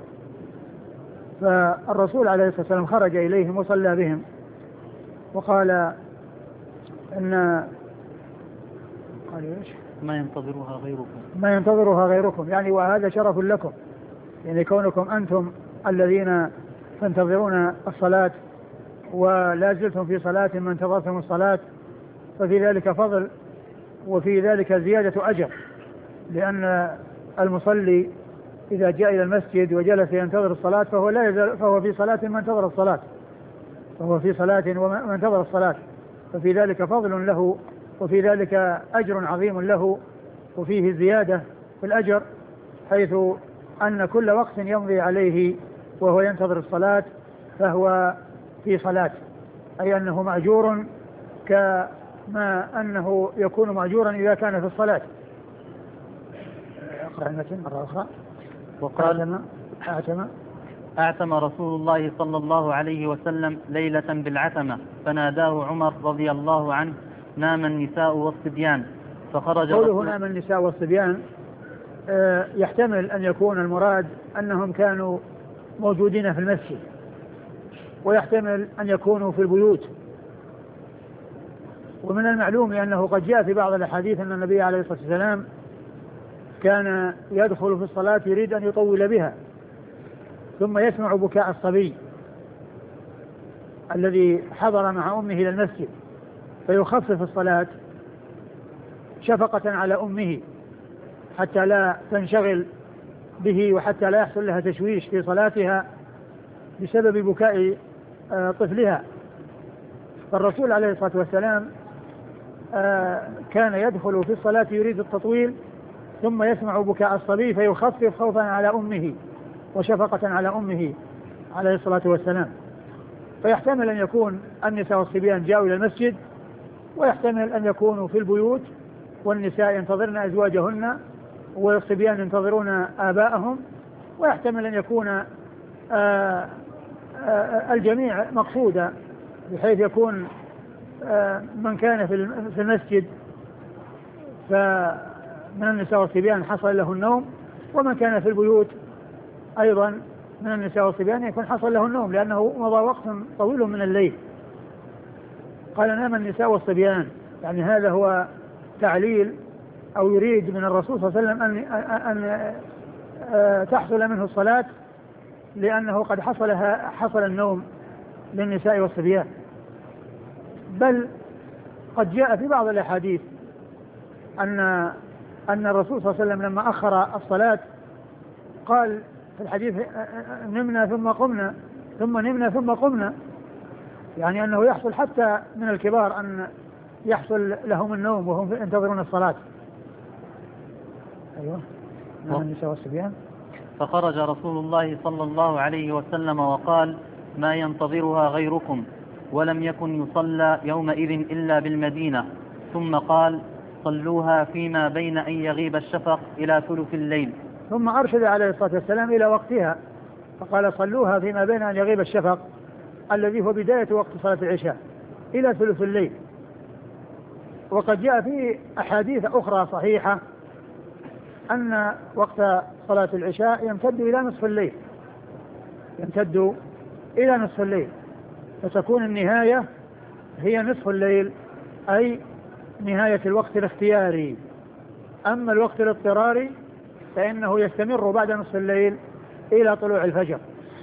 فالرسول عليه الصلاة والسلام خرج إليهم وصلى بهم وقال أن قال إيش؟ ما ينتظرها غيركم ما ينتظرها غيركم يعني وهذا شرف لكم، يعني كونكم أنتم الذين تنتظرون الصلاة ولا زلتم في صلاة ما انتظرتم الصلاة ففي ذلك فضل وفي ذلك زيادة أجر، لأن المصلي إذا جاء إلى المسجد وجلس ينتظر الصلاة فهو لا يزال فهو في صلاة ما انتظر الصلاة فهو في صلاة وما انتظر الصلاة، ففي ذلك فضل له وفي ذلك أجر عظيم له وفيه زيادة في الأجر، حيث أن كل وقت يمضي عليه وهو ينتظر الصلاة فهو في صلاة، أي أنه مأجور كما أنه يكون مأجورا إذا كان في الصلاة. أقرأ المتن مرة أخرى. وقال أعتم أعتم رسول الله صلى الله عليه وسلم ليلة بالعتمة فناداه عمر رضي الله عنه نام النساء والصبيان فخرج. قوله نام النساء والصبيان آه يحتمل أن يكون المراد أنهم كانوا موجودين في المسجد، ويحتمل أن يكونوا في البيوت. ومن المعلوم أنه قد جاء في بعض الأحاديث أن النبي عليه الصلاة والسلام كان يدخل في الصلاة يريد أن يطول بها ثم يسمع بكاء الصبي الذي حضر مع أمه إلى المسجد فيخفف الصلاة شفقة على أمه حتى لا تنشغل به وحتى لا يحصل لها تشويش في صلاتها بسبب بكاء طفلها. فالرسول عليه الصلاة والسلام كان يدخل في الصلاة يريد التطويل ثم يسمع بكاء الصبي فيخفف خوفا على أمه وشفقة على أمه عليه الصلاة والسلام. فيحتمل أن يكون النساء والصبيان جاءوا إلى المسجد، ويحتمل أن يكونوا في البيوت والنساء ينتظرن أزواجهن والصبيان ينتظرون آباءهم، ويحتمل أن يكون آآ آآ الجميع مقصودا بحيث يكون من كان في المسجد فمن النساء والصبيان حصل له النوم، ومن كان في البيوت أيضا من النساء والصبيان يكون حصل له النوم لأنه مضى وقت طويل من الليل. قال نام النساء والصبيان، يعني هذا هو تعليل أو يريد من الرسول صلى الله عليه وسلم أن, أن تحصل منه الصلاة لأنه قد حصلها حصل النوم للنساء والصبيان. بل قد جاء في بعض الأحاديث أن أن الرسول صلى الله عليه وسلم لما أخر الصلاة قال في الحديث نمنا ثم قمنا ثم نمنا ثم قمنا، يعني أنه يحصل حتى من الكبار أن يحصل لهم النوم وهم ينتظرون الصلاة. أيوة نعم النساء والصبيان. فخرج رسول الله صلى الله عليه وسلم وقال ما ينتظرها غيركم، ولم يكن يصلى يومئذ إلا بالمدينة، ثم قال صلوها فيما بين أن يغيب الشفق إلى ثلث الليل. ثم أرشد عليه الصلاة والسلام إلى وقتها فقال صلوها فيما بين أن يغيب الشفق الذي هو بداية وقت صلاة العشاء إلى ثلث الليل. وقد جاء في أحاديث أخرى صحيحة أن وقت صلاة العشاء يمتد إلى نصف الليل يمتد إلى نصف الليل فتكون النهاية هي نصف الليل، أي نهاية الوقت الاختياري. أما الوقت الاضطراري فإنه يستمر بعد نصف الليل إلى طلوع الفجر.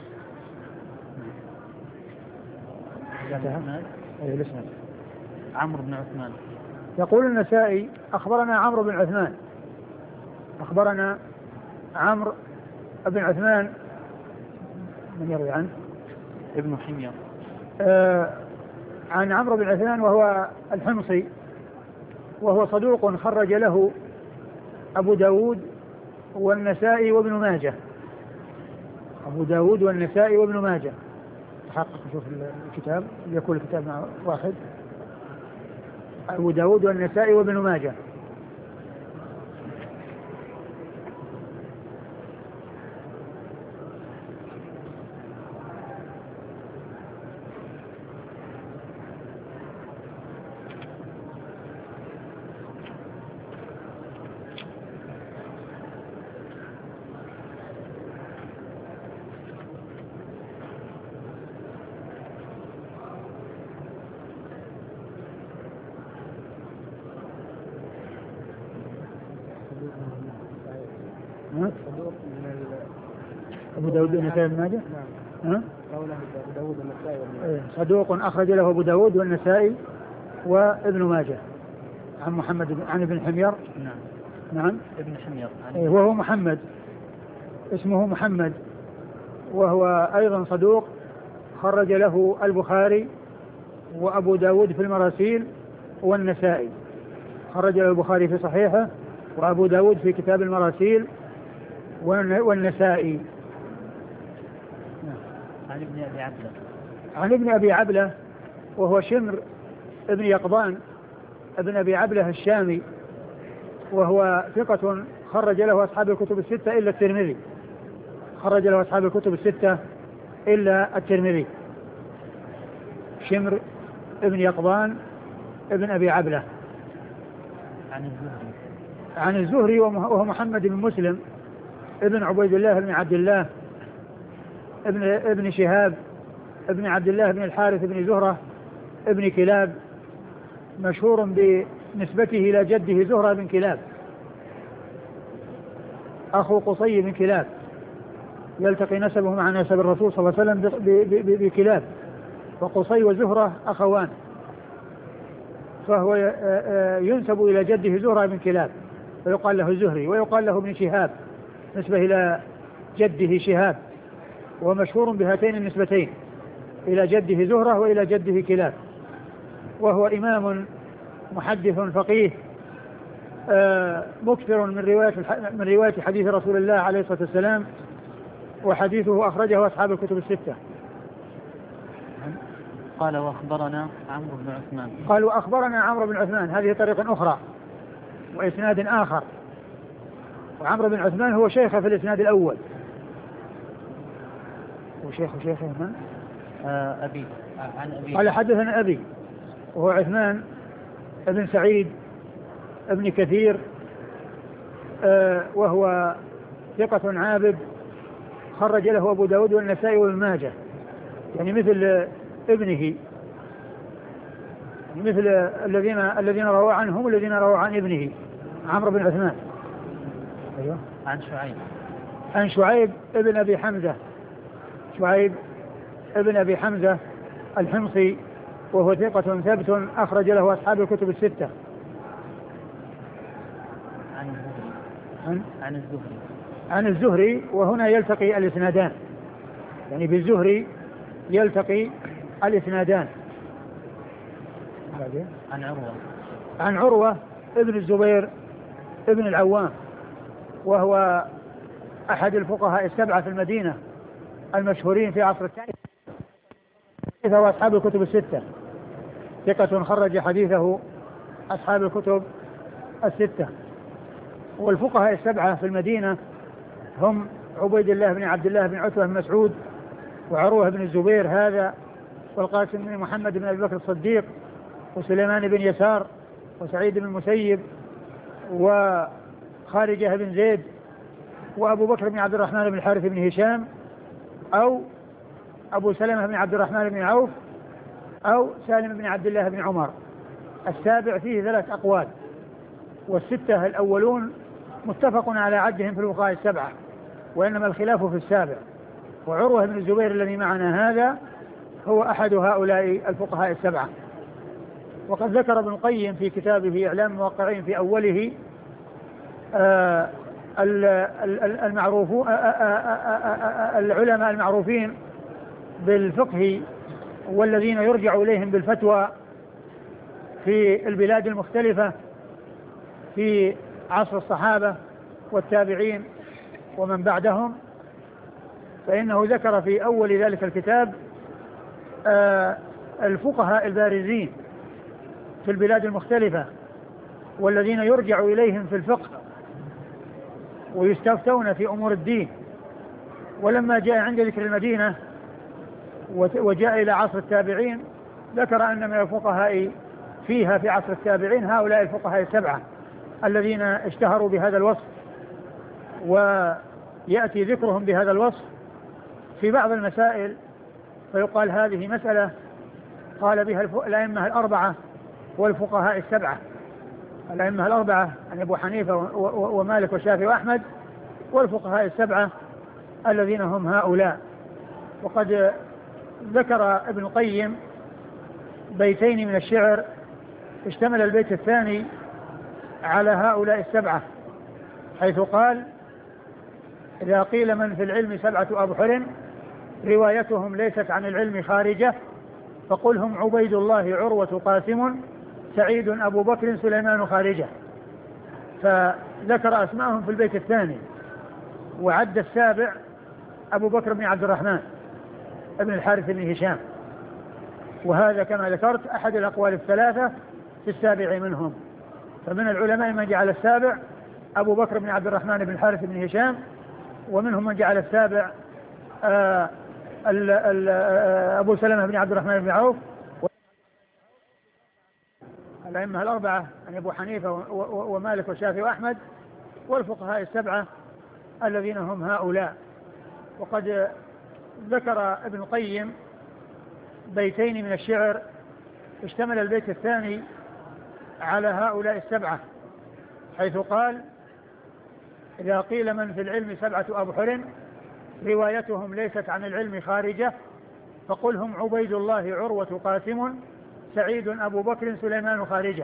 عمرو بن عثمان. يقول النسائي أخبرنا عمرو بن عثمان أخبرنا عمرو بن عثمان من يروي عنه ابن حمير آه عن عمرو بن عثمان وهو الحمصي وهو صدوق خرج له أبو داود والنسائي وابن ماجه. أبو داود والنسائي وابن ماجه. تحقق شوف الكتاب يكون الكتاب مع واحد. أبو داود والنسائي وابن ماجه. أبو داود والنسائي وابن ماجه. نعم. قوله أبو داود والنسائي وابن ماجه. صدوق أخرج له أبو داود والنسائي وابن ماجه. عن محمد عن ابن حمير. نعم. نعم. ابن حمير. وهو محمد اسمه محمد وهو أيضا صدوق خرج له البخاري وأبو داود في المراسيل والنسائي. خرج له البخاري في صحيحه وأبو داود في كتاب المراسيل والنسائي. عن ابن أبي عبلة. عن ابن أبي عبلة وهو شمر ابن يقظان ابن أبي عبلة الشامي وهو ثقة خرج له أصحاب الكتب الستة إلا الترمذي. خرج له أصحاب الكتب الستة إلا الترمذي. شمر ابن يقظان ابن أبي عبلة. عن الزهري. عن الزهري وهو محمد بن مسلم ابن عبيد الله بن عبد الله ابن ابن شهاب ابن عبد الله بن الحارث بن زهرة ابن كلاب مشهور بنسبته إلى جده زهرة بن كلاب أخو قصي بن كلاب يلتقي نسبه مع نسب الرسول صلى الله عليه وسلم بكلاب وقصي وزهرة أخوان فهو ينسب إلى جده زهرة بن كلاب ويقال له الزهري ويقال له ابن شهاب نسبة إلى جده شهاب ومشهور بهاتين النسبتين إلى جده زهرة وإلى جده كلاب وهو إمام محدث فقيه مكثر من رواية من رواية حديث رسول الله عليه الصلاة والسلام وحديثه أخرجه أصحاب الكتب الستة. قال وأخبرنا عمرو بن عثمان. قال وأخبرنا عمرو بن عثمان هذه طريق أخرى وإسناد آخر وعمرو بن عثمان هو شيخه في الإسناد الأول وشيخ شيخه من؟ آه أبي عن أبي. قال حدثنا أبي وهو عثمان ابن سعيد ابن كثير آه وهو ثقة عابد خرج له أبو داود والنسائي وابن ماجه يعني مثل ابنه مثل الذين الذين رووا عنهم الذين رووا عن ابنه عمرو بن عثمان. أيوه. عن شعيب. عن شعيب ابن أبي حمزة شعيب ابن أبي حمزة الحمصي وهو ثقة ثبت أخرج له أصحاب الكتب الستة. عن الزهري. عن, عن الزهري. عن الزهري وهنا يلتقي الإسنادان يعني بالزهري يلتقي الإسنادان. عن عروة. عن عروة ابن الزبير ابن العوام وهو أحد الفقهاء السبعة في المدينة المشهورين في عصر الثاني حديثه أصحاب الكتب الستة ثقة خرج حديثه أصحاب الكتب الستة. والفقهاء السبعة في المدينة هم عبيد الله بن عبد الله بن عتبة بن مسعود وعروة بن الزبير هذا والقاسم بن محمد بن أبي بكر الصديق وسليمان بن يسار وسعيد بن المسيب وخارجة بن زيد وأبو بكر بن عبد الرحمن بن الحارث بن هشام أو أبو سلمة بن عبد الرحمن بن عوف أو سالم بن عبد الله بن عمر. السابع فيه ثلاث أقوال والستة الأولون متفق على عدهم في الفقهاء السبعة وإنما الخلاف في السابع. وعروة بن الزبير الذي معنا هذا هو أحد هؤلاء الفقهاء السبعة. وقد ذكر ابن القيم في كتابه إعلام الموقعين في أوله آه المعروفون العلماء المعروفين بالفقه والذين يرجع إليهم بالفتوى في البلاد المختلفة في عصر الصحابة والتابعين ومن بعدهم، فإنه ذكر في أول ذلك الكتاب آه الفقهاء البارزين في البلاد المختلفة والذين يرجع إليهم في الفقه ويستفتون في أمور الدين. ولما جاء عند ذكر المدينة وجاء إلى عصر التابعين ذكر أن من الفقهاء فيها في عصر التابعين هؤلاء الفقهاء السبعة الذين اشتهروا بهذا الوصف، ويأتي ذكرهم بهذا الوصف في بعض المسائل فيقال هذه مسألة قال بها الأئمة الأربعة والفقهاء السبعة، الأئمة الأربعة عن أبو حنيفة ومالك والشافعي وأحمد، والفقهاء السبعة الذين هم هؤلاء. وقد ذكر ابن القيم بيتين من الشعر اشتمل البيت الثاني على هؤلاء السبعة، حيث قال: إذا قيل من في العلم سبعة أبحر روايتهم ليست عن العلم خارجة فقل هم عبيد الله عروة قاسم سعيد أبو بكر سليمان خارجة. فذكر أسماءهم في البيت الثاني، وعد السابع أبو بكر بن عبد الرحمن ابن الحارث بن هشام، وهذا كما ذكرت أحد الأقوال الثلاثة في السابع منهم. فمن العلماء من جعل السابع أبو بكر بن عبد الرحمن بن الحارث بن هشام، ومنهم من جعل السابع آآ ال ال أبو سلمة بن عبد الرحمن بن عوف. الأئمة الأربعة عن أبو حنيفة ومالك والشافعي وأحمد، والفقهاء السبعة الذين هم هؤلاء. وقد ذكر ابن القيم بيتين من الشعر اشتمل البيت الثاني على هؤلاء السبعة، حيث قال: إذا قيل من في العلم سبعة أبحر روايتهم ليست عن العلم خارجة فقل هم عبيد الله عروة قاسم سعيد أبو بكر سليمان خارجة.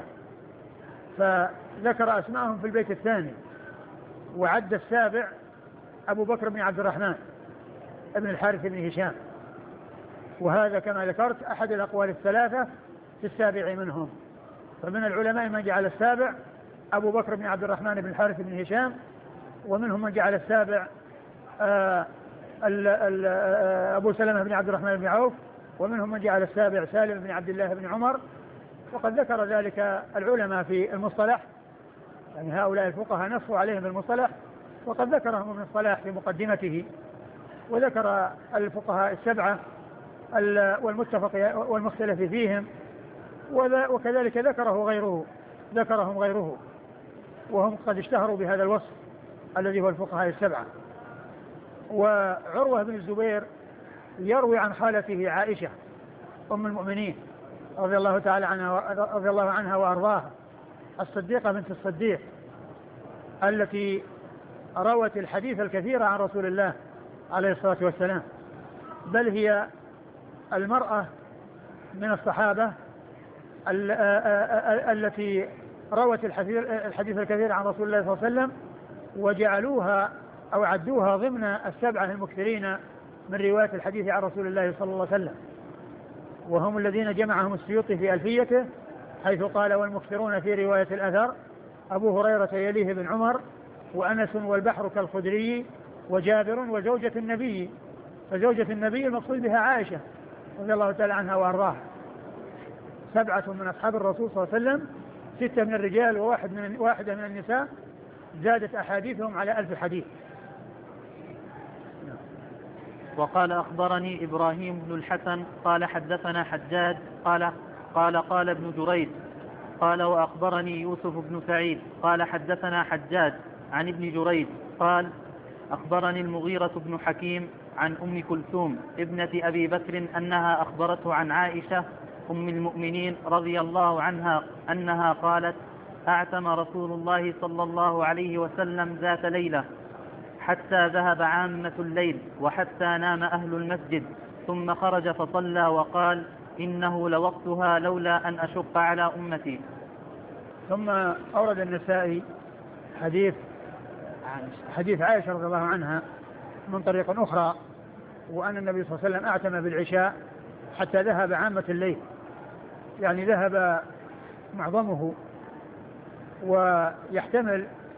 فذكر أسماءهم في البيت الثاني، وعد السابع أبو بكر بن عبد الرحمن ابن الحارث بن هشام، وهذا كما ذكرت أحد الأقوال الثلاثة في السابع منهم. فمن العلماء من جعل السابع أبو بكر بن عبد الرحمن بن الحارث بن هشام، ومنهم من جعل السابع آآ ال ال أبو سلمة بن عبد الرحمن بن عوف، ومنهم من جعل السابع سالم بن عبد الله بن عمر. وقد ذكر ذلك العلماء في المصطلح، يعني هؤلاء الفقهاء نصوا عليهم بالمصطلح، وقد ذكرهم ابن الصلاح في مقدمته، وذكر الفقهاء السبعة والمتفق والمختلف فيهم، وكذلك ذكره غيره ذكرهم غيره وهم قد اشتهروا بهذا الوصف الذي هو الفقهاء السبعة. وعروة بن الزبير يروي عن خالته عائشة أم المؤمنين رضي الله تعالى عنها رضي الله عنها وأرضاها، الصديقة بنت الصديق التي روت الحديث الكثير عن رسول الله عليه الصلاة والسلام، بل هي المرأة من الصحابة التي روت الحديث الكثير عن رسول الله صلى الله عليه وسلم، وجعلوها أو عدوها ضمن السبعة المكثرين من رواية الحديث عن رسول الله صلى الله عليه وسلم، وهم الذين جمعهم السيوطي في ألفيته، حيث قال: والمكثرون في رواية الأثر أبو هريرة يليه بن عمر وأنس والبحر كالخدري وجابر وزوجة النبي. فزوجة النبي المقصود بها عائشة رضي الله تعالى عنها وأرضاها. سبعة من أصحاب الرسول صلى الله عليه وسلم، ستة من الرجال وواحد من واحدة من النساء، زادت أحاديثهم على ألف حديث. وقال: أخبرني إبراهيم بن الحسن قال حدثنا حجاج قال قال قال ابن جريج قال: وأخبرني يوسف بن سعيد قال حدثنا حجاج عن ابن جريج قال: أخبرني المغيرة بن حكيم عن أم كلثوم ابنة أبي بكر أنها أخبرته عن عائشة أم المؤمنين رضي الله عنها أنها قالت: أعتم رسول الله صلى الله عليه وسلم ذات ليلة حتى ذهب عامة الليل وحتى نام أهل المسجد، ثم خرج فصلى وقال: إنه لوقتها لولا أن أشق على أمتي. ثم أورد النسائي حديث حديث عائشة رضي الله عنها من طريق أخرى، وأن النبي صلى الله عليه وسلم أعتم بالعشاء حتى ذهب عامة الليل، يعني ذهب معظمه. ويحتمل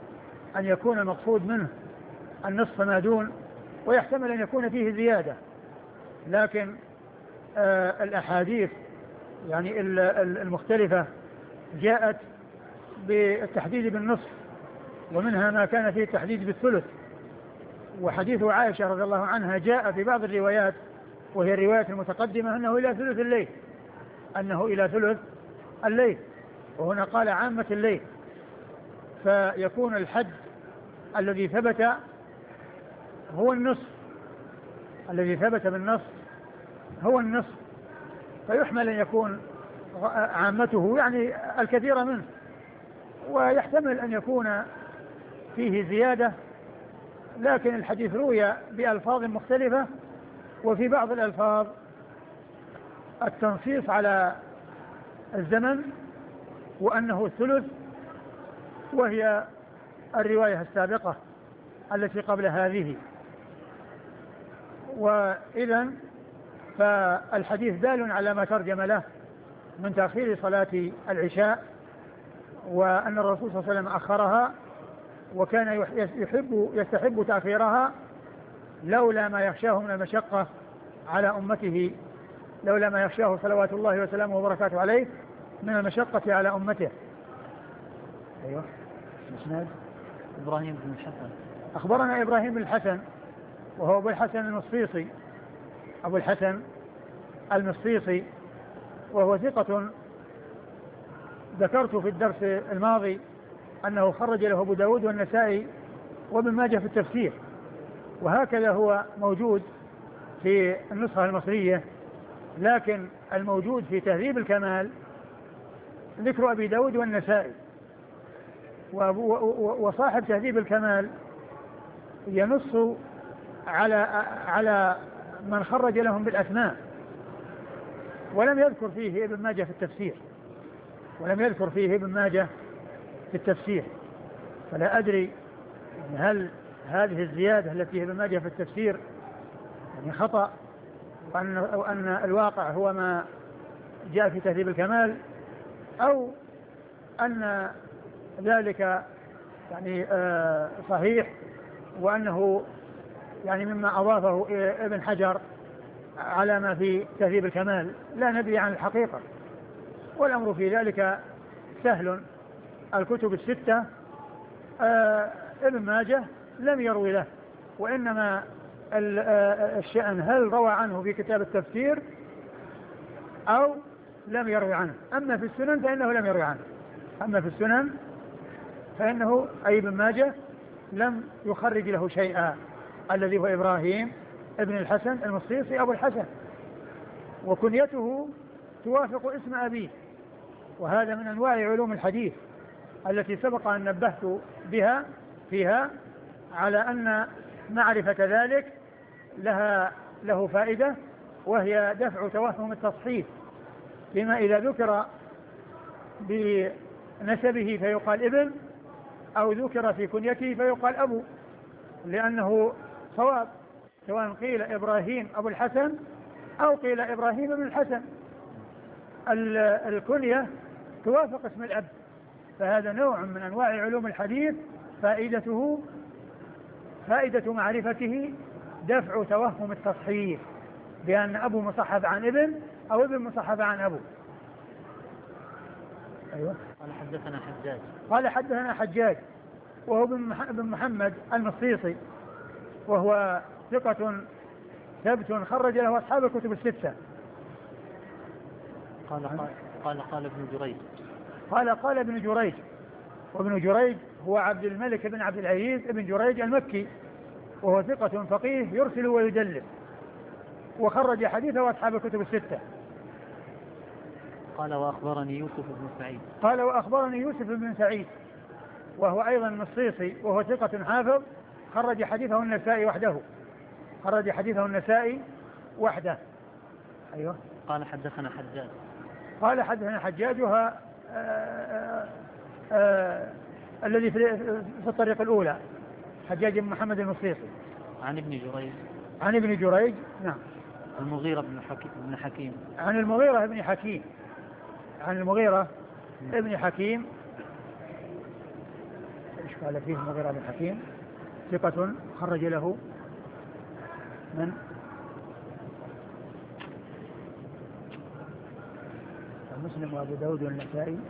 أن يكون المقصود منه النصف ما دون، ويحتمل أن يكون فيه زيادة، لكن آه الأحاديث يعني المختلفة جاءت بالتحديد بالنصف، ومنها ما كان فيه التحديد بالثلث. وحديث عائشة رضي الله عنها جاء في بعض الروايات، وهي الرواية المتقدمة، أنه إلى ثلث الليل، أنه إلى ثلث الليل، وهنا قال عامة الليل، فيكون الحد الذي ثبت هو النصف، الذي ثبت بالنص هو النصف، فيحمل أن يكون عامته يعني الكثير منه، ويحتمل أن يكون فيه زيادة، لكن الحديث روي بألفاظ مختلفة، وفي بعض الألفاظ التنصيص على الزمن وأنه الثلث، وهي الرواية السابقة التي قبل هذه. وإذن فالحديث دال على ما ترجم له من تأخير صلاة العشاء، وأن الرسول صلى الله عليه وسلم أخرها، وكان يحب يستحب تأخيرها لولا ما يخشاه من المشقة على أمته، لولا ما يخشاه صلوات الله وسلامه وبركاته عليه من المشقة على أمته. أيوة. مسند إبراهيم بن الحسن. أخبرنا إبراهيم بن الحسن وهو أبو الحسن المصيصي، أبو الحسن المصيصي، وهو ثقة ذكرت في الدرس الماضي أنه خرج له أبو داود والنسائي وابن ماجه في التفسير، وهكذا هو موجود في النسخة المصرية، لكن الموجود في تهذيب الكمال ذكر أبي داود والنسائي، وصاحب تهذيب الكمال ينص على على من خرج لهم بالأسماء، ولم يذكر فيه ابن ماجه في التفسير، ولم يذكر فيه ابن ماجه في التفسير، فلا أدري هل هذه الزيادة التي ابن ماجه في التفسير يعني خطأ، وأن, أو أن الواقع هو ما جاء في تهذيب الكمال، أو أن ذلك يعني آه صحيح، وأنه يعني مما أضافه ابن حجر على ما في تهذيب الكمال، لا ندري عن الحقيقة، والأمر في ذلك سهل. الكتب الستة آه ابن ماجه لم يروي له، وإنما الشأن هل روى عنه في كتاب التفسير أو لم يروي عنه. أما في السنن فإنه لم يروي عنه، أما في السنن فإنه أي ابن ماجه لم يخرج له شيئا، الذي هو إبراهيم ابن الحسن المصيصي أبو الحسن، وكنيته توافق اسم أبيه، وهذا من أنواع علوم الحديث التي سبق أن نبهت بها فيها على أن معرفة ذلك لها له فائدة، وهي دفع توهم التصحيف، لما إذا ذكر بنسبه فيقال ابن، أو ذكر في كنيته فيقال أبو، لأنه صواب، سواء قيل إبراهيم أبو الحسن أو قيل إبراهيم ابن الحسن، الكنية توافق اسم الأب، فهذا نوع من أنواع علوم الحديث فائدته فائدة معرفته دفع توهم التصحيف، بأن أبو مصحف عن ابن أو ابن مصحف عن أبو. أيوة. قال حدثنا حجاج قال حدثنا حجاج وهو بن محمد المصيصي، وهو ثقة ثبت خرج له أصحاب الكتب الستة. قال قال قال, قال ابن جريج قال قال ابن جريج، وابن جريج هو عبد الملك بن عبد العزيز ابن جريج المكي، وهو ثقة فقيه يرسل ويدلس، وخرج حديثه أصحاب الكتب الستة. قال وأخبرني يوسف بن سعيد قال وأخبرني يوسف بن سعيد وهو أيضا مصيصي، وهو ثقة حافظ خرج حديثه النسائي وحده، خرج حديثه النسائي وحده. أيوة. قال حدثنا حجاج قال حدثنا حجاجها الذي في, في الطريق الأولى، حجاج بن محمد المصيصي. عن ابن جريج عن ابن جريج نعم. المغيرة بن حكيم, بن حكيم عن المغيرة بن حكيم عن المغيرة ابن حكيم. ايش قال فيه المغيرة بن حكيم ثقة خرج له من مسلم وأبو داود والنسائي.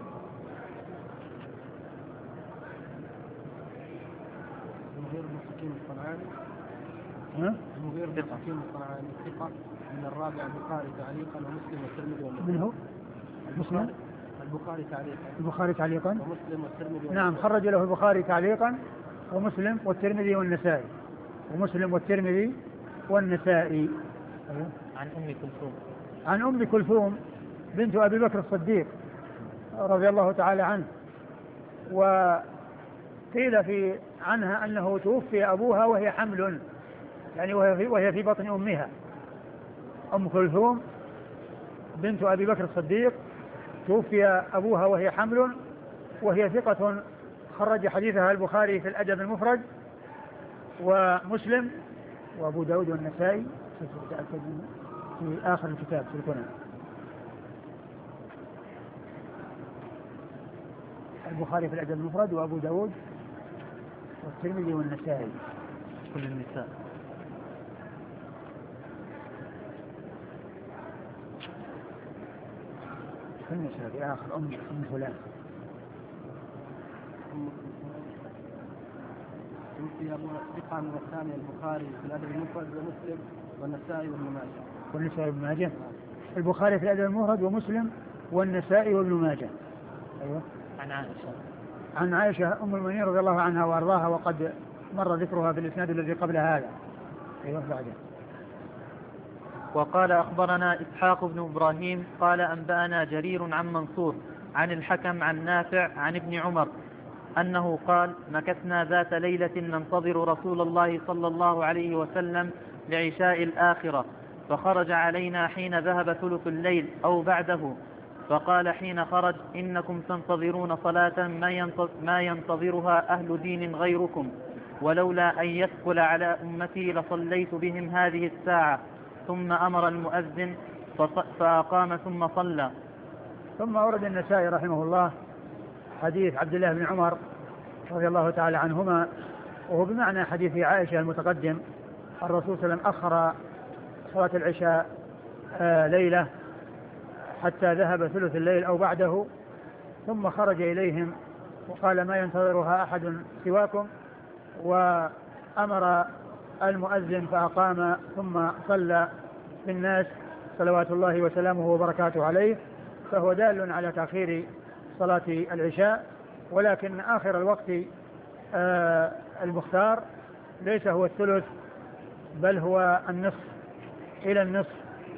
المغيرة بن حكيم الصنعاني ها؟ المغيرة بن حكيم الصنعاني ثقة من الرابع البخاري تعليقا ومسلم والترمذي والنسائي. من هو؟ مسلم البخاري تعليقا البخاري تعليقا ومسلم والترمذي. نعم خرج له البخاري تعليقا ومسلم والترمذي والنسائي ومسلم والترمذي والنسائي. عن أم كلثوم عن أم كلثوم بنت أبي بكر الصديق رضي الله تعالى عنه. وقيل في عنها أنه توفي أبوها وهي حمل، يعني وهي في, وهي في بطن أمها. أم كلثوم بنت أبي بكر الصديق توفي أبوها وهي حمل، وهي ثقة خرج حديثها البخاري في الأدب المفرد ومسلم وأبو داود والنسائي في آخر الكتاب في الكنى. البخاري في الأدب المفرد وأبو داود والترمذي والنسائي. كل النساء. في النساء في آخر أم أم فلان. توفي أبوها ثقة من الثاني البخاري في الأدب المفرد ومسلم والنسائي وابن ماجه. والنسائي وابن ماجه. البخاري في الأدب المفرد ومسلم والنسائي وابن ماجه. أيوه. عن عائشة عن عائشة أم المؤمنين رضي الله عنها وأرضاها، وقد مر ذكرها في الإسناد الذي قبل هذا. أيوه بعده. وقال أخبرنا إسحاق بن إبراهيم قال أنبأنا جرير عن منصور عن الحكم عن نافع عن ابن عمر أنه قال مكثنا ذات ليلة ننتظر رسول الله صلى الله عليه وسلم لعشاء الآخرة، فخرج علينا حين ذهب ثلث الليل أو بعده، فقال حين خرج إنكم تنتظرون صلاة ما ينتظرها أهل دين غيركم، ولولا أن يثقل على أمتي لصليت بهم هذه الساعة. ثم أمر المؤذن فأقام ثم صلى. ثم أورد النسائي رحمه الله حديث عبد الله بن عمر رضي الله تعالى عنهما، وهو بمعنى حديث عائشة المتقدم. الرسول صلى الله عليه وسلم أخر صلاة العشاء آه ليلة حتى ذهب ثلث الليل أو بعده، ثم خرج إليهم وقال ما ينتظرها أحد سواكم، وأمر المؤذن فأقام ثم صلى بالناس صلوات الله وسلامه وبركاته عليه. فهو دال على تأخير صلاة العشاء، ولكن آخر الوقت آه المختار ليس هو الثلث بل هو النصف إلى النصف.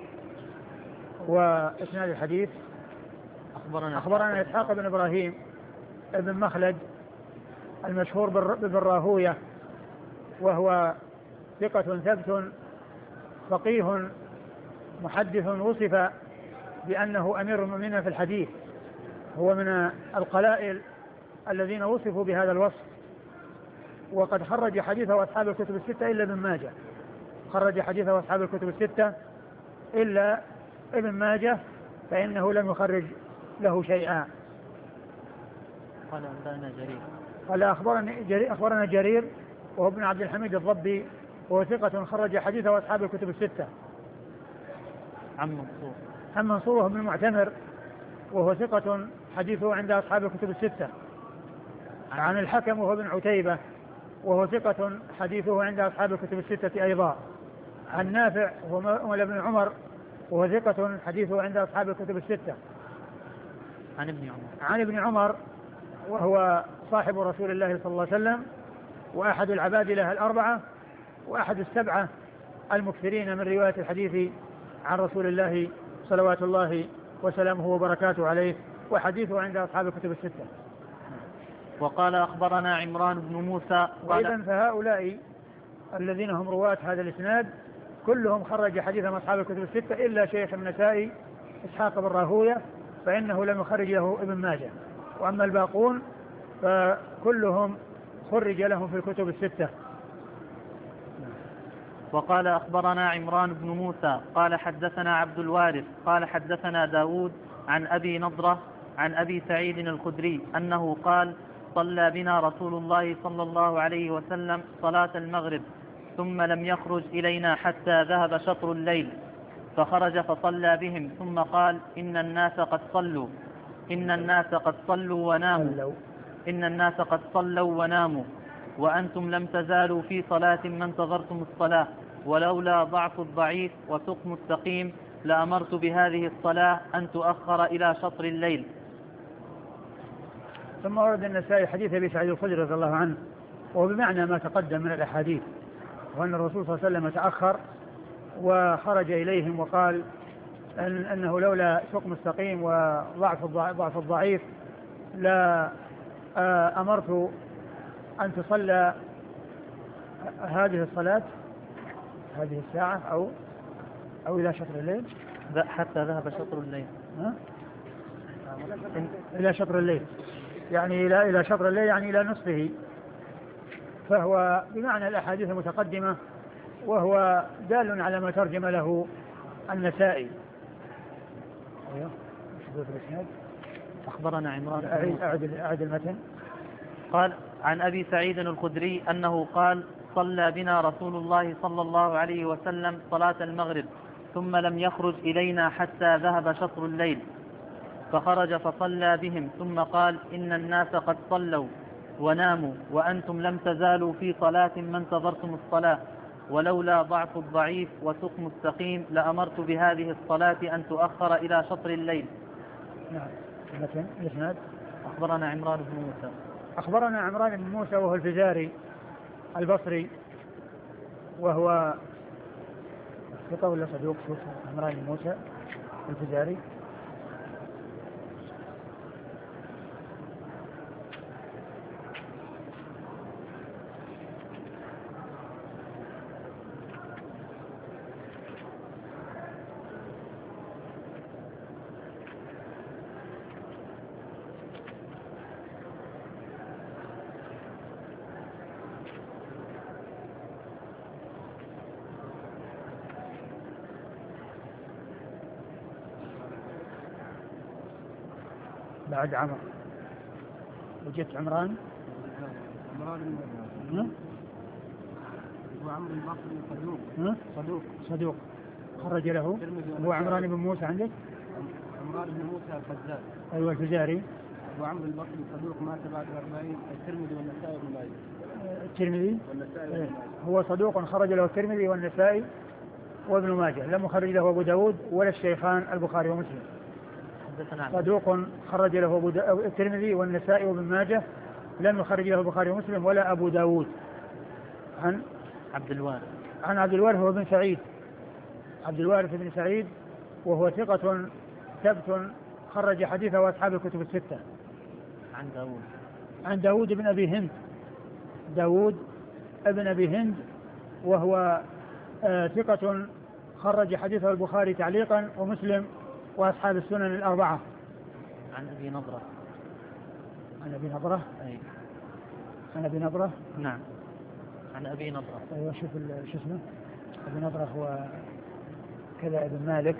وإسناد الحديث أخبرنا, أخبرنا إسحاق بن إبراهيم ابن مخلد المشهور بالراهوية، وهو ثقة ثبت فقيه محدث وصف بأنه أمير المؤمنين في الحديث. هو من القلائل الذين وصفوا بهذا الوصف، وقد خرج حديثه أصحاب الكتب الستة إلا ابن ماجه. خرج حديثه أصحاب الكتب الستة إلا ابن ماجه، فإنه لم يخرج له شيئا. قال أنبأنا جرير قال أخبرنا جرير, أخبرنا جرير وهو ابن عبد الحميد الضبي، وهو ثقة خرج حديثه أصحاب الكتب الستة. عن منصور عن منصور وهو ابن معتمر، وهو ثقة حديثه عند أصحاب الكتب الستة. عن الحكم وهو ابن عتيبة، وهو ثقة حديثه عند أصحاب الكتب الستة أيضا. عن نافع وهو ابن عمر، وهو ثقة حديثه عند أصحاب الكتب الستة. عن ابن عمر عن ابن عمر وهو صاحب رسول الله صلى الله عليه وسلم، وأحد العباد له الأربعة، وأحد السبعة المكثرين من رواية الحديث عن رسول الله صلوات الله وسلامه وبركاته عليه، وحديثه عند أصحاب الكتب الستة. وقال أخبرنا عمران بن موسى. وإذا فهؤلاء الذين هم رواة هذا الإسناد كلهم خرج حديثهم أصحاب الكتب الستة إلا شيخ النسائي إسحاق بن راهوية، فإنه لم يخرج له ابن ماجه. وأما الباقون فكلهم خرج لهم في الكتب الستة. وقال أخبرنا عمران بن موسى قال حدثنا عبد الوارث قال حدثنا داود عن أبي نضرة عن أبي سعيد الخدري أنه قال صلى بنا رسول الله صلى الله عليه وسلم صلاة المغرب ثم لم يخرج إلينا حتى ذهب شطر الليل، فخرج فصلى بهم ثم قال إن الناس قد صلوا إن الناس قد صلوا وناموا إن الناس قد صلوا وناموا وأنتم لم تزالوا في صلاة ما انتظرتم الصلاة، ولولا ضعف الضعيف وسقم السقيم لأمرت بهذه الصلاة أن تؤخر إلى شطر الليل. ثم ورد النسائي حديث أبي سعيد الخدري رضي الله عنه، وهو بمعنى ما تقدم من الأحاديث، وأن الرسول صلى الله عليه وسلم تأخر وخرج إليهم وقال أن أنه لولا سقم السقيم وضعف ضعف الضعيف لا أمرت أن تصلى هذه الصلاة هذه الساعة أو أو إلى شطر الليل حتى ذهب شطر الليل ها؟ إلى شطر الليل يعني إلى إلى شطر الليل يعني إلى نصفه، فهو بمعنى الأحاديث المتقدمة، وهو دال على ما ترجم له النسائي. أيوه أخبرنا عمران أعد, أعد, أعد المتن. قال عن أبي سعيد الخدري أنه قال صلى بنا رسول الله صلى الله عليه وسلم صلاة المغرب ثم لم يخرج إلينا حتى ذهب شطر الليل، فخرج فصلى بهم ثم قال إن الناس قد صلوا وناموا وأنتم لم تزالوا في صلاة ما انتظرتم الصلاة، ولولا ضعف الضعيف وسقم السقيم لأمرت بهذه الصلاة أن تؤخر إلى شطر الليل. نعم. مثلا الإسناد. أخبرنا عمران بن موسى أخبرنا عمران بن موسى وهو الفزاري البصري، وهو ثقة ولا صدوق؟ شوف عمران بن موسى الفزاري بعد عمر وجدت عمران عمران هو عمرو البصري صدوق صدوق صدوق خرج له. هو عمران بن موسى عندك؟ عمران بن موسى الفزار. أيوة الفزاري. هو عمرو البصري صدوق مات بعد الأربعين. الترمذي والنسائي وابن ماجه. الترمذي والنسائي هو صدوق خرج له الترمذي والنسائي وابن ماجه، لم يخرج له أبو داود ولا الشيخان البخاري ومسلم. صدوق خرج له الترمذي والنسائي وابن ماجه، لم يخرج له البخاري ومسلم ولا أبو داود. عن عبد الوارث عن عبد الوارث هو بن سعيد عبد الوارث بن سعيد، وهو ثقة ثبت خرج حديثه أصحاب الكتب الستة. عن داود عن داود بن أبي هند داود ابن أبي هند، وهو آه ثقة خرج حديثه البخاري تعليقا ومسلم وأصحاب السنن الأربعة. عن أبي نضرة عن أبي نضرة أي عن أبي نضرة نعم عن أبي نضرة. أيوة شوف شو اسمه أبي نضرة هو كذا ابن مالك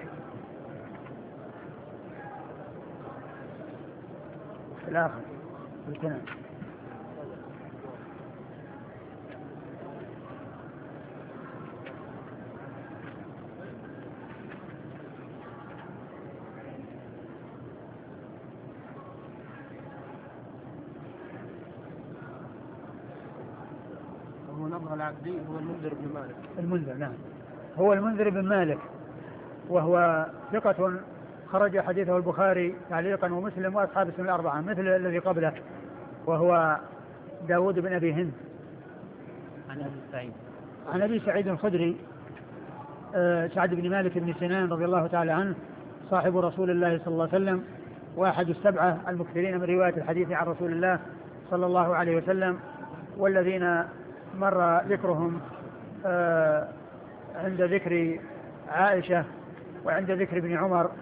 في الآخر في الكنان. العبدي هو المنذر بن مالك. المنذر نعم هو المنذر بن مالك، وهو ثقة خرج حديثه البخاري تعليقا ومسلم وأصحاب السنن الأربعة، مثل الذي قبله وهو داود بن أبي هند. عن أبي سعيد عن أبي سعيد الخدري آه سعد بن مالك بن سنان رضي الله تعالى عنه، صاحب رسول الله صلى الله عليه وسلم، وأحد السبعة المكثرين من رواية الحديث عن رسول الله صلى الله عليه وسلم، والذين مر ذكرهم آه عند ذكر عائشة وعند ذكر ابن عمر.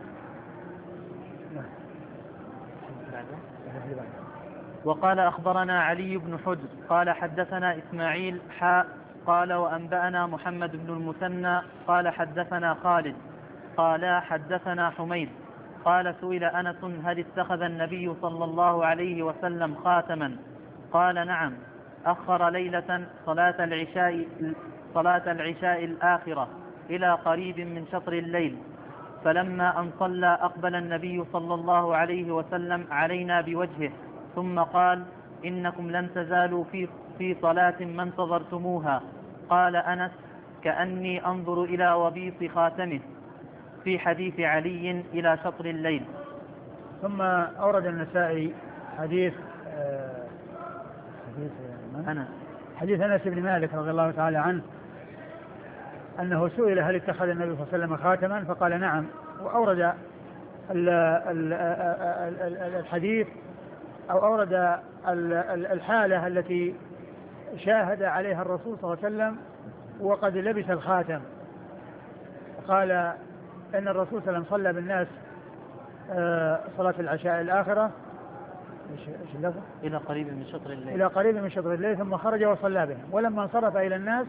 وقال أخبرنا علي بن حجر قال حدثنا إسماعيل حاء قال وأنبأنا محمد بن المثنى قال حدثنا خالد قال حدثنا حميد قال سئل أنس هل اتخذ النبي صلى الله عليه وسلم خاتما قال نعم، أخر ليلة صلاة العشاء, صلاة العشاء الآخرة إلى قريب من شطر الليل، فلما أن صلى أقبل النبي صلى الله عليه وسلم علينا بوجهه ثم قال: إنكم لن تزالوا في, في صلاة ما انتظرتموها. قال أنس: كأني أنظر إلى وبيص خاتمه، في حديث علي إلى شطر الليل. ثم أورد النسائي حديث آه حديث أنس حديث أنس بن مالك رضي الله تعالى عنه أنه سئل: هل اتخذ النبي صلى الله عليه وسلم خاتما؟ فقال: نعم. وأورد ال ال ال الحديث أو أورد الحالة التي شاهد عليها الرسول صلى الله عليه وسلم وقد لبس الخاتم. قال إن الرسول صلى الله عليه وسلم صلى بالناس صلاة العشاء الآخرة إيش اللفظ؟ إلى قريب من شطر الليل إلى قريب من شطر الليل ثم خرج وصلى بهم، ولما انصرف إلى الناس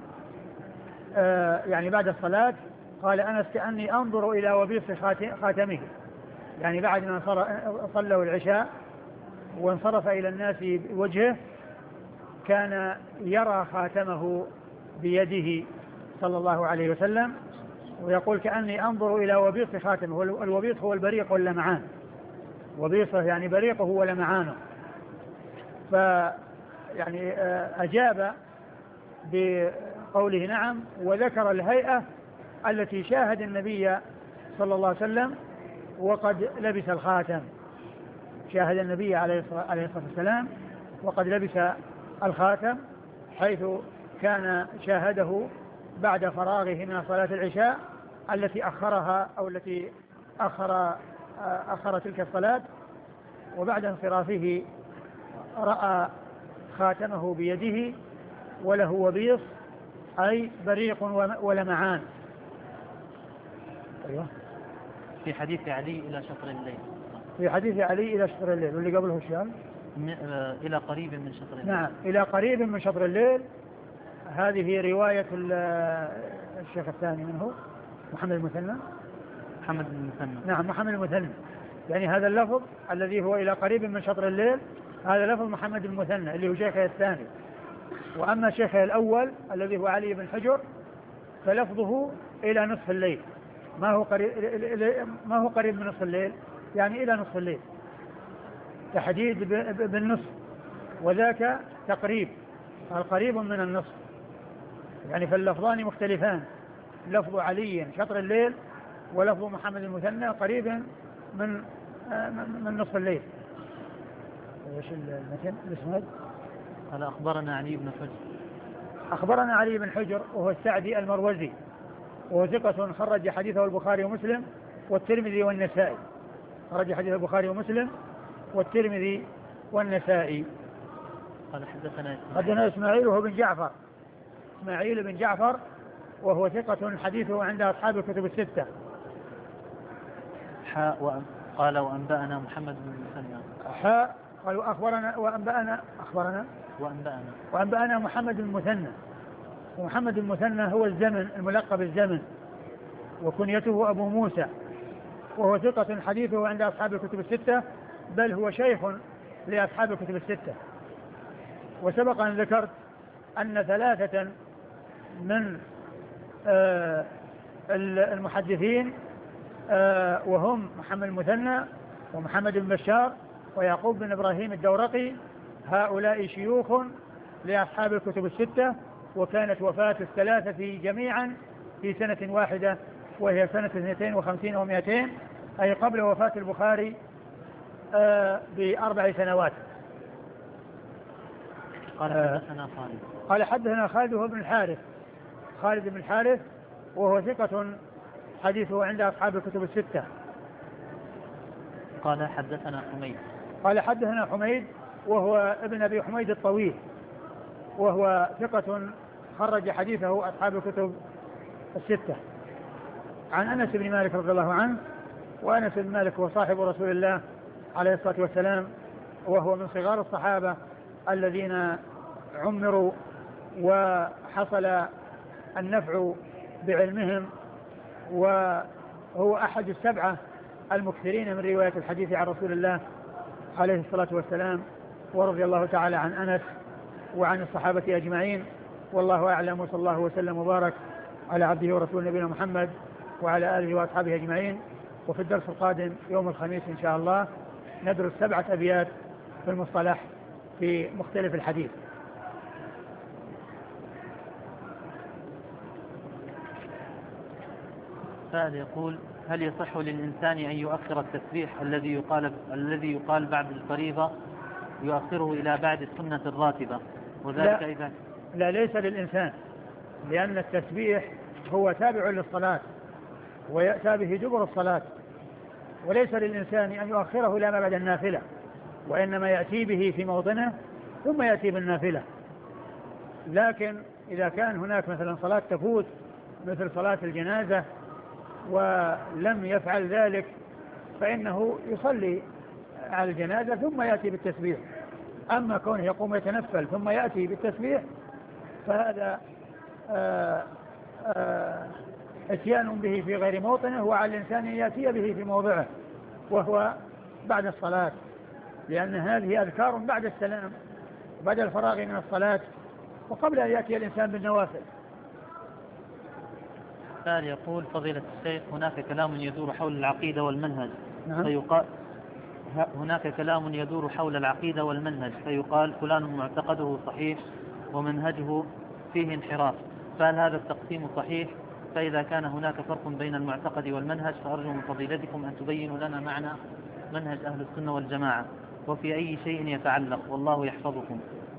آه يعني بعد الصلاة قال أنس: كأني أنظر إلى وبيص خاتمه، يعني بعد ما صلوا العشاء وانصرف إلى الناس بوجهه كان يرى خاتمه بيده صلى الله عليه وسلم، ويقول: كأني أنظر إلى وبيص خاتمه. الوبيص هو البريق واللمعان، وبيصه يعني بريقه ولمعانه. ف يعني أجاب بقوله نعم، وذكر الهيئة التي شاهد النبي صلى الله عليه وسلم وقد لبس الخاتم. شاهد النبي عليه الصلاة والسلام وقد لبس الخاتم، حيث كان شاهده بعد فراغه من صلاة العشاء التي أخرها أو التي أخر أخر تلك الصلاة، وبعد انصرافه رأى خاتمه بيده وله وبيص أي بريق ولمعان. أيوة. في حديث علي إلى شطر الليل. في حديث علي إلى شطر الليل، واللي قبله الشام إلى قريب من شطر الليل. نعم، إلى قريب من شطر الليل. هذه رواية الشيخ الثاني منه محمد المثنى. محمد المثنى. نعم، محمد المثنى. يعني هذا اللفظ الذي هو إلى قريب من شطر الليل هذا لفظ محمد المثنى اللي هو شيخه الثاني. وأما شيخه الأول الذي هو علي بن حجر فلفظه إلى نصف الليل. ما هو قريب ما هو قريب من نصف الليل، يعني إلى نصف الليل، تحديد بالنصف، وذاك تقريب، القريب من النصف. يعني فاللفظان مختلفان، لفظ علي شطر الليل ولفظ محمد المثنى قريب من من نصف الليل. ايش المثل الاسناد؟ قال أخبرنا علي بن حجر. أخبرنا علي بن حجر وهو السعدي المروزي، وهو ثقة خرج حديثه البخاري ومسلم والترمذي والنسائي. خرج حديث البخاري ومسلم والترمذي والنسائي. قال حدثنا حدثنا إسماعيل وهو بن جعفر، إسماعيل بن جعفر وهو ثقة حديثه عند أصحاب الكتب الستة. حاء قال وأنبأنا محمد بن المثنى. حاء قالوا أخبرنا وأنبأنا أخبرنا وأنبأنا وأنبأنا محمد بن المثنى. ومحمد المثنى هو الزمن الملقب الزمن، وكنيته أبو موسى، وهو ثقة حديثه عند أصحاب الكتب الستة، بل هو شيخ لأصحاب الكتب الستة. وسبق أن ذكرت أن ثلاثة من آه المحدثين آه وهم محمد المثنى ومحمد بن بشار ويعقوب بن إبراهيم الدورقي، هؤلاء شيوخ لأصحاب الكتب الستة، وكانت وفاة الثلاثة جميعا في سنة واحدة وهي سنة اثنتين وخمسين ومئتين، أي قبل وفاة البخاري آه بأربع سنوات. قال حدثنا خالد. قال حدثنا خالد هو بن الحارث، خالد بن الحارث وهو ثقة حديثه عند أصحاب الكتب الستة. قال حدثنا حميد. قال حدثنا حميد وهو ابن أبي حميد الطويل، وهو ثقة خرج حديثه أصحاب الكتب الستة. عن أنس بن مالك رضي الله عنه، وأنس بن مالك هو صاحب رسول الله عليه الصلاة والسلام، وهو من صغار الصحابة الذين عمروا وحصل النفع بعلمهم، وهو أحد السبعة المكثرين من رواية الحديث عن رسول الله عليه الصلاة والسلام، ورضي الله تعالى عن أنس وعن الصحابة أجمعين. والله أعلم، وصلى الله وسلم وبارك على عبده ورسوله نبينا محمد وعلى آله وأصحابه أجمعين. وفي الدرس القادم يوم الخميس إن شاء الله ندرس سبعة أبيات في المصطلح في مختلف الحديث. سائل يقول: هل يصح للإنسان أن يؤخر التسبيح الذي يقال الذي يقال بعد الفريضة يؤخره إلى بعد السنة الراتبة؟ وذلك لا, إذا لا ليس للإنسان، لأن التسبيح هو تابع للصلاة ويأتى به دبر الصلاة، وليس للإنسان أن يؤخره إلى ما بعد النافلة، وإنما يأتي به في موطنه ثم يأتي بالنافلة. لكن إذا كان هناك مثلا صلاة تفوت مثل صلاة الجنازة ولم يفعل ذلك فإنه يصلي على الجنازة ثم يأتي بالتسبيح. أما كونه يقوم يتنفل ثم يأتي بالتسبيح فهذا آآ آآ اتيان به في غير موطنه، وعلى الإنسان أن يأتي به في موضعه وهو بعد الصلاة، لأن هذه أذكار بعد السلام بعد الفراغ من الصلاة وقبل أن يأتي الإنسان بالنوافل. سائل يقول: فضيلة الشيخ، هناك كلام يدور حول العقيدة والمنهج. نعم. فيقال هناك كلام يدور حول العقيدة والمنهج فيقال فلان معتقده صحيح ومنهجه فيه انحراف، فهل هذا التقسيم صحيح؟ فإذا كان هناك فرق بين المعتقد والمنهج فأرجو من فضيلتكم أن تبينوا لنا معنى منهج أهل السنة والجماعة وفي أي شيء يتعلق، والله يحفظكم.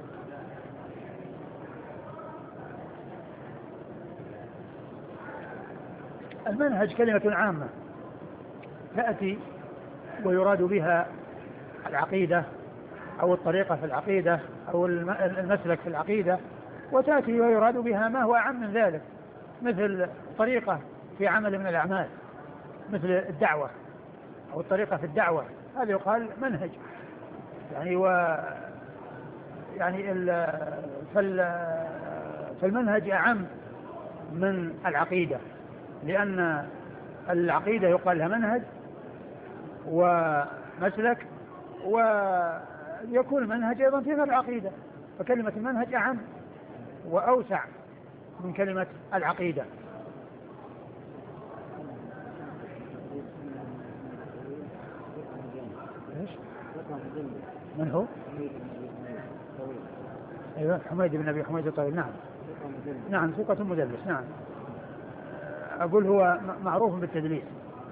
المنهج كلمة عامة تأتي ويراد بها العقيدة أو الطريقة في العقيدة أو المسلك في العقيدة، وتأتي ويراد بها ما هو أعم من ذلك، مثل طريقة في عمل من الأعمال مثل الدعوة أو الطريقة في الدعوة، هذا يقال منهج. يعني و يعني ال... فال... فالمنهج أعم من العقيدة، لأن العقيدة يقال لها منهج ومسلك، ويكون المنهج أيضا في غير العقيدة، فكلمة المنهج أعم وأوسع من كلمة العقيدة. إيش؟ من هو؟ أيوة حميد بن أبي حميد الطويل. نعم نعم ثقة مدلس. نعم أقول هو معروف بالتدليس.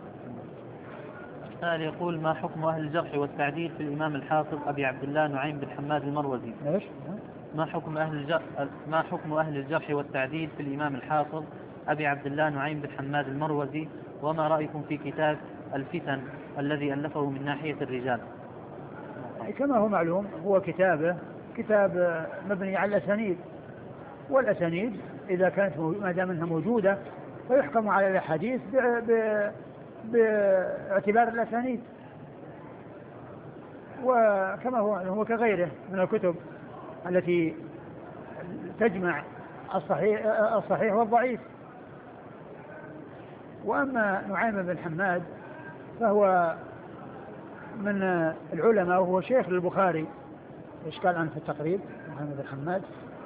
هل يقول: ما حكم أهل الجرح والتعديل في الإمام الحافظ أبي عبد الله نعيم بن حماد المروزي؟ إيش؟ ما حكم أهل الجرح ما حكم أهل الجرح والتعديل في الإمام الحافظ أبي عبد الله نعيم بن حماد المروزي، وما رأيكم في كتاب الفتن الذي ألفه من ناحية الرجال؟ كما هو معلوم هو كتابه كتاب مبني على الأسانيد، والأسانيد إذا كانت ما دام أنها موجودة فيحكم على الحديث باعتبار الأسانيد، وكما هو هو كغيره من الكتب التي تجمع الصحيح الصحيح والضعيف. وأما نعيم بن حماد فهو من العلماء وهو شيخ للبخاري. إيش قال عنه في التقريب نعيم بن حماد؟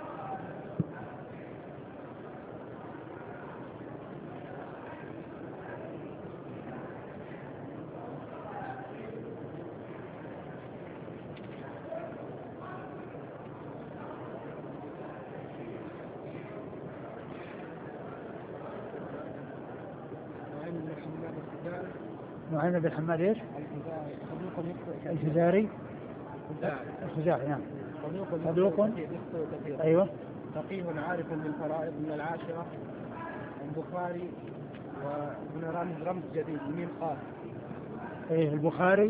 نعيم بن حماد ايش؟ الفزاري الفزاري. نعم صدوق. ايوه فقيه عارف بالفرائض من العاشرة. البخاري وابن رمز رمز جديد ميم قاف. ايه البخاري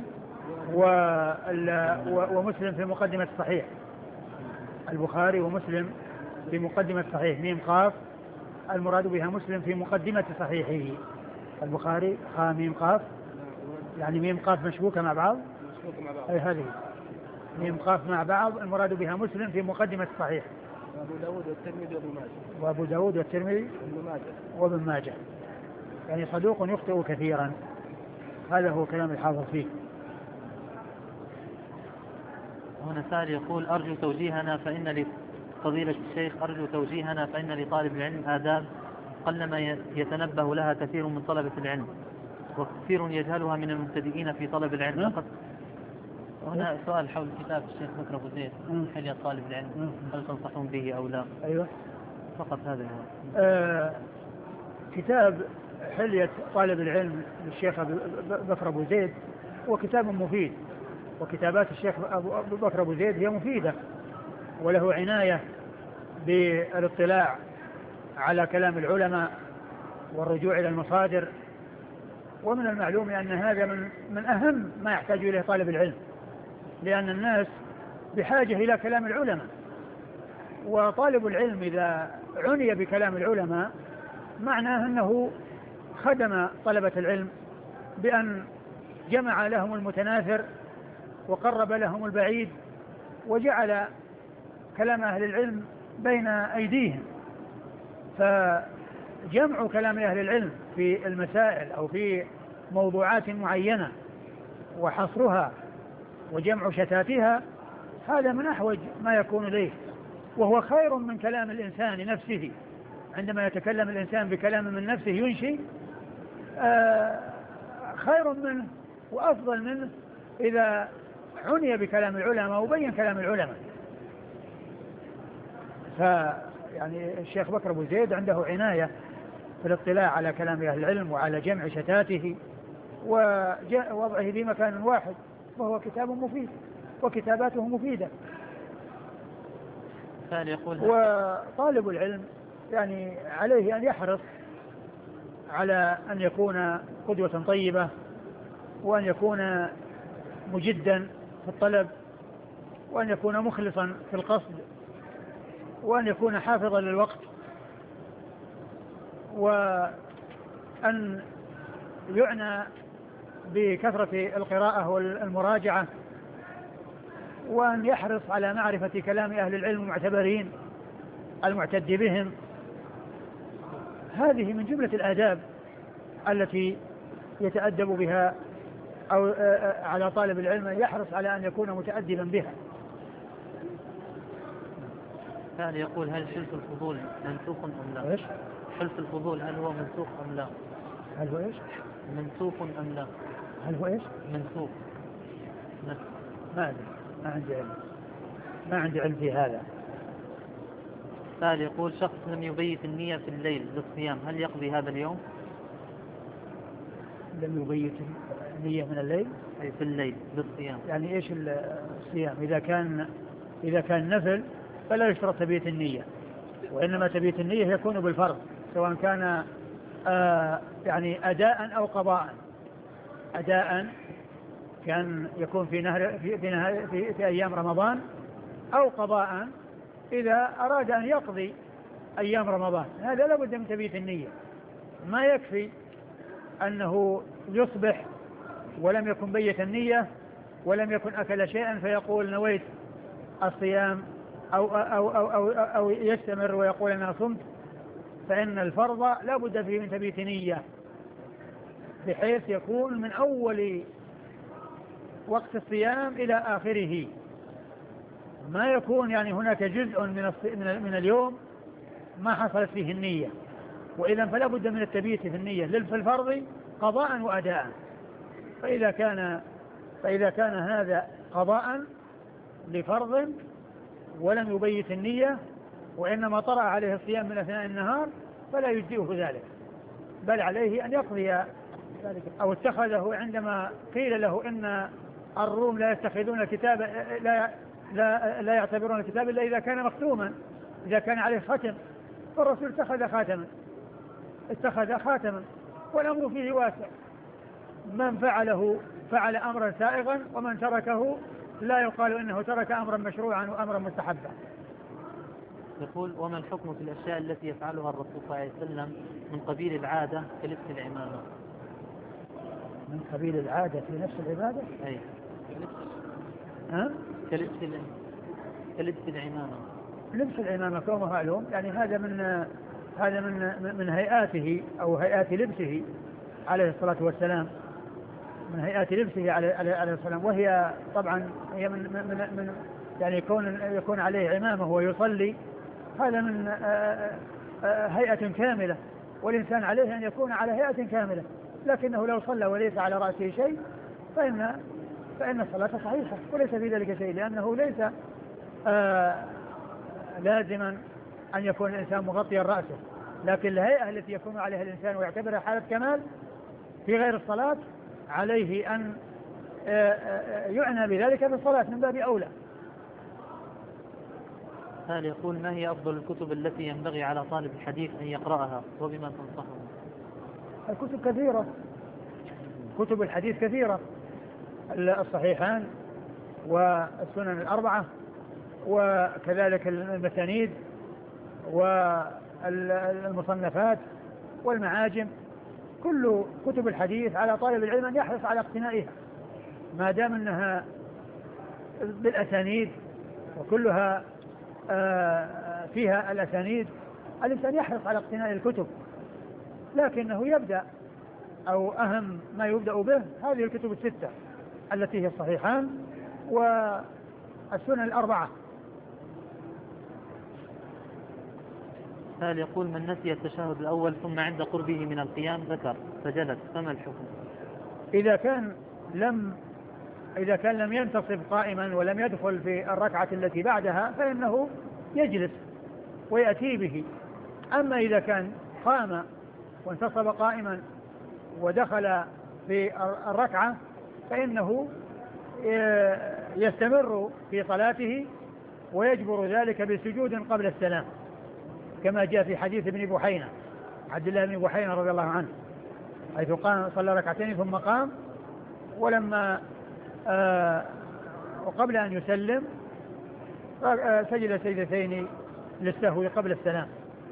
ومسلم في مقدمة الصحيح. البخاري ومسلم في مقدمة الصحيح ميم قاف، المراد بها مسلم في مقدمة صحيحه. البخاري خا ميم قاف، يعني ميم قاف مشبوكة مع بعض. أي هذه ميم قاف مع بعض المراد بها مسلم في مقدمة الصحيح. وأبو داود والترمذي وابن ماجه. وأبو داود والترمذي وابن ماجه. يعني صدوق يخطئ كثيرا، هذا هو كلام الحافظ فيه. هنا سائل يقول أرجو توجيهنا فإن لفضيلة الشيخ أرجو توجيهنا فإن لطالب العلم آداب قلما يتنبه لها كثير من طلبة العلم وكثير يجهلها من المبتدئين في طلب العلم فقط. هنا سؤال حول كتاب الشيخ بكر أبو زيد حلية طالب العلم، هل تنصحون به أو لا؟ أيوة فقط هذا هو. آه كتاب حلية طالب العلم للشيخ بكر أبو زيد هو كتاب مفيد، وكتابات الشيخ أبو بكر أبو زيد هي مفيدة، وله عناية بالاطلاع على كلام العلماء والرجوع إلى المصادر. ومن المعلوم أن هذا من, من أهم ما يحتاج إليه طالب العلم، لأن الناس بحاجة إلى كلام العلماء، وطالب العلم إذا عني بكلام العلماء معناه أنه خدم طلبة العلم بأن جمع لهم المتناثر وقرب لهم البعيد وجعل كلام أهل العلم بين أيديهم. فجمع كلام أهل العلم في المسائل أو في موضوعات معينة وحصرها وجمع شتاتها هذا من أحوج ما يكون إليه، وهو خير من كلام الإنسان نفسه. عندما يتكلم الإنسان بكلام من نفسه ينشي آه خير منه وأفضل منه إذا عني بكلام العلماء وبين كلام العلماء. فيعني الشيخ بكر أبو زيد عنده عناية في الاطلاع على كلام أهل العلم وعلى جمع شتاته ووضعه في مكان واحد، وهو كتاب مفيد وكتاباته مفيدة. وطالب العلم يعني عليه أن يحرص على أن يكون قدوة طيبة، وأن يكون مجدا في الطلب، وأن يكون مخلصا في القصد، وأن يكون حافظا للوقت، وأن يعنى بكثرة القراءة والمراجعة، وأن يحرص على معرفة كلام أهل العلم المعتبرين المعتد بهم. هذه من جملة الآداب التي يتأدب بها أو على طالب العلم أن يحرص على أن يكون متأدبا بها. كان يقول هل حلف الفضول منسوخ أم لا؟ إيش؟ حلف الفضول هل هو منسوخ أم لا؟ هل هو إيش؟ منسوخ أم لا؟ هل هو إيش؟ منسوخ. ما أدري، ما عندي علم، ما عندي علم في هذا. قال يقول شخص لم يبيت النية في الليل للصيام هل يقضي هذا اليوم؟ لم يبيت النية من الليل؟ أي في الليل للصيام. يعني إيش الصيام؟ إذا كان إذا كان نفل فلا يشترط تبيت النية، وإنما تبيت النية يكون بالفرض، سواء كان آه يعني أداء أو قضاء. أداء كان يكون في نهر في, في, نهر في, في أيام رمضان، أو قضاء إذا أراد أن يقضي أيام رمضان. هذا لابد من تبيت النية. ما يكفي أنه يصبح ولم يكن بيت النية ولم يكن أكل شيئا فيقول نويت الصيام أو, أو, أو, أو, أو يستمر ويقول أنا صمت، فإن الفرض لا بد فيه من تبيت نية، بحيث يكون من أول وقت الصيام إلى آخره، ما يكون يعني هناك جزء من من اليوم ما حصلت فيه النية. وإذا فلا بد من التبيت في النية في الفرض قضاء وأداء. فإذا كان فإذا كان هذا قضاء لفرض ولم يبيت النية وإنما طرأ عليه الصيام من أثناء النهار فلا يجزئه ذلك، بل عليه أن يقضي ذلك. أو اتخذه عندما قيل له إن الروم لا يتخذون الكتاب لا لا لا يعتبرون الكتاب إلا إذا كان مختوما، إذا كان عليه ختم، فالرسول اتخذ خاتما اتخذ خاتما والأمر فيه واسع. من فعله فعل أمرا سائغا، ومن تركه لا يقال إنه ترك أمرا مشروعا وأمرا مستحبا. يقول وما الحكم في الأشياء التي يفعلها الرسول صلى الله عليه وسلم من قبيل العادة كلبس العمامة؟ من قبيل العادة في نفس العبادة؟ أي ها؟ كلبس كلبس العمامة. لبس العمامة كونه معلوم، يعني هذا من هذا من من هيئاته أو هيئات لبسه عليه الصلاة والسلام، من هيئات لبسه عليه عليه الصلاة والسلام، وهي طبعا هي من من من يعني يكون يكون عليه عمامة ويصلي، هذا من هيئة كاملة، والإنسان عليه أن يكون على هيئة كاملة، لكنه لو صلى وليس على رأسه شيء فإن فإن الصلاة صحيحة وليس في ذلك شيء، لأنه ليس آه لازما أن يكون الإنسان مغطيا رأسه، لكن الهيئة التي يكون عليها الإنسان ويعتبرها حالة كمال في غير الصلاة عليه أن آه آه يعنى بذلك في الصلاة من باب أولى. هل يقول ما هي أفضل الكتب التي ينبغي على طالب الحديث أن يقرأها وبما تنصحه؟ الكتب كثيرة، كتب الحديث كثيرة، الصحيحان والسنن الأربعة وكذلك المسانيد والمصنفات والمعاجم، كل كتب الحديث على طالب العلم أن يحرص على اقتنائها ما دام أنها بالأسانيد وكلها فيها الأسانيد، الإنسان يحرص على اقتناء الكتب، لكنه يبدأ أو أهم ما يبدأ به هذه الكتب الستة التي هي الصحيحان والسنن الأربعة. هل يقول من نسي التشهد الأول ثم عند قربه من القيام ذكر فجلس فما الحكم؟ إذا كان لم إذا كان لم ينتصب قائما ولم يدخل في الركعة التي بعدها فإنه يجلس ويأتي به. أما إذا كان قام وانتصب قائما ودخل في الركعة فإنه يستمر في صلاته ويجبر ذلك بسجود قبل السلام، كما جاء في حديث ابن بحينة عبد الله بن بحينة رضي الله عنه، حيث قام صلى ركعتين ثم قام، ولما آه وقبل أن يسلم آه سجد سجدتين للسهو قبل السلام.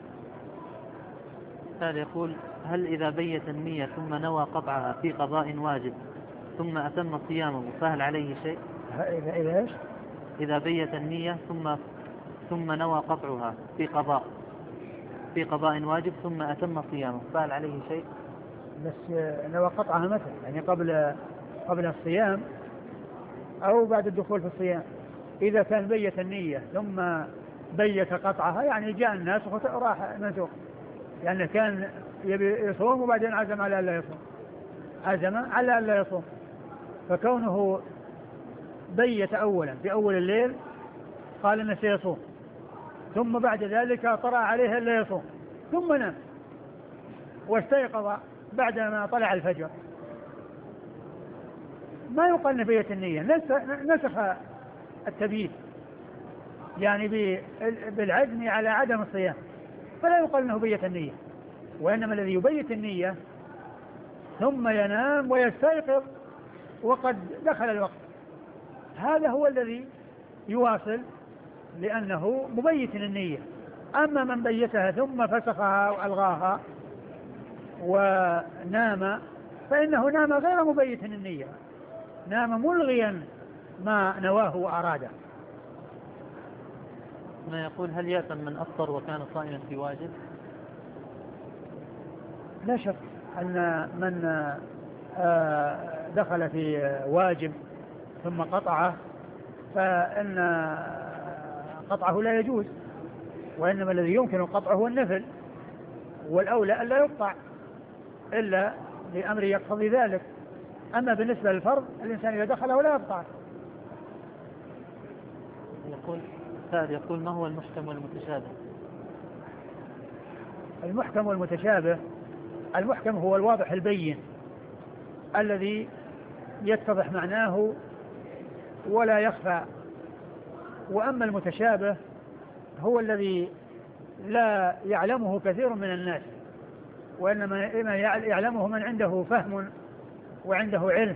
هذا يقول هل إذا بيت النية ثم نوى قطعها في قضاء واجب ثم أتم صيامه فهل عليه شيء؟ إذا إذا إيش؟ إذا بيت النية ثم ثم نوى قطعها في قضاء في قضاء واجب ثم أتم صيامه فهل عليه شيء؟ بس نوى قطعها متى؟ يعني قبل قبل الصيام أو بعد الدخول في الصيام؟ إذا كان بيت النية ثم بيت قطعها يعني جاء الناس وراح منسوخ، يعني كان يبي يصوم وبعدين عزم على ألا يصوم، عزم على ألا يصوم، فكونه بيت أولا في أول الليل قال إنه سيصوم، ثم بعد ذلك طرأ عليه ألا يصوم، ثم نام واستيقظ بعدما طلع الفجر، ما يقال بيت النية، نسخ التبييت يعني بالعزم على عدم الصيام، فلا يقال انه بيت النية، وإنما الذي يبيت النية ثم ينام ويستيقظ وقد دخل الوقت، هذا هو الذي يواصل لأنه مبيت النية. أما من بيتها ثم فسخها وألغاها ونام فإنه نام غير مبيت النية، نام ملغيا ما نواه وأراده. ما يقول هل يأثم من أفطر وكان صائما في واجب؟ لا شك أن من دخل في واجب ثم قطعه فإن قطعه لا يجوز، وإنما الذي يمكن قطعه هو النفل، والأولى ألا يقطع إلا لأمر يقتضي ذلك. أما بالنسبة للفرض الإنسان إذا دخله لا يقطع. يقول هذا يقول ما هو المحكم والمتشابه؟ المحكم والمتشابه، المحكم هو الواضح البين الذي يتضح معناه ولا يخفى، وأما المتشابه هو الذي لا يعلمه كثير من الناس، وإنما يعلمه من عنده فهم وعنده علم.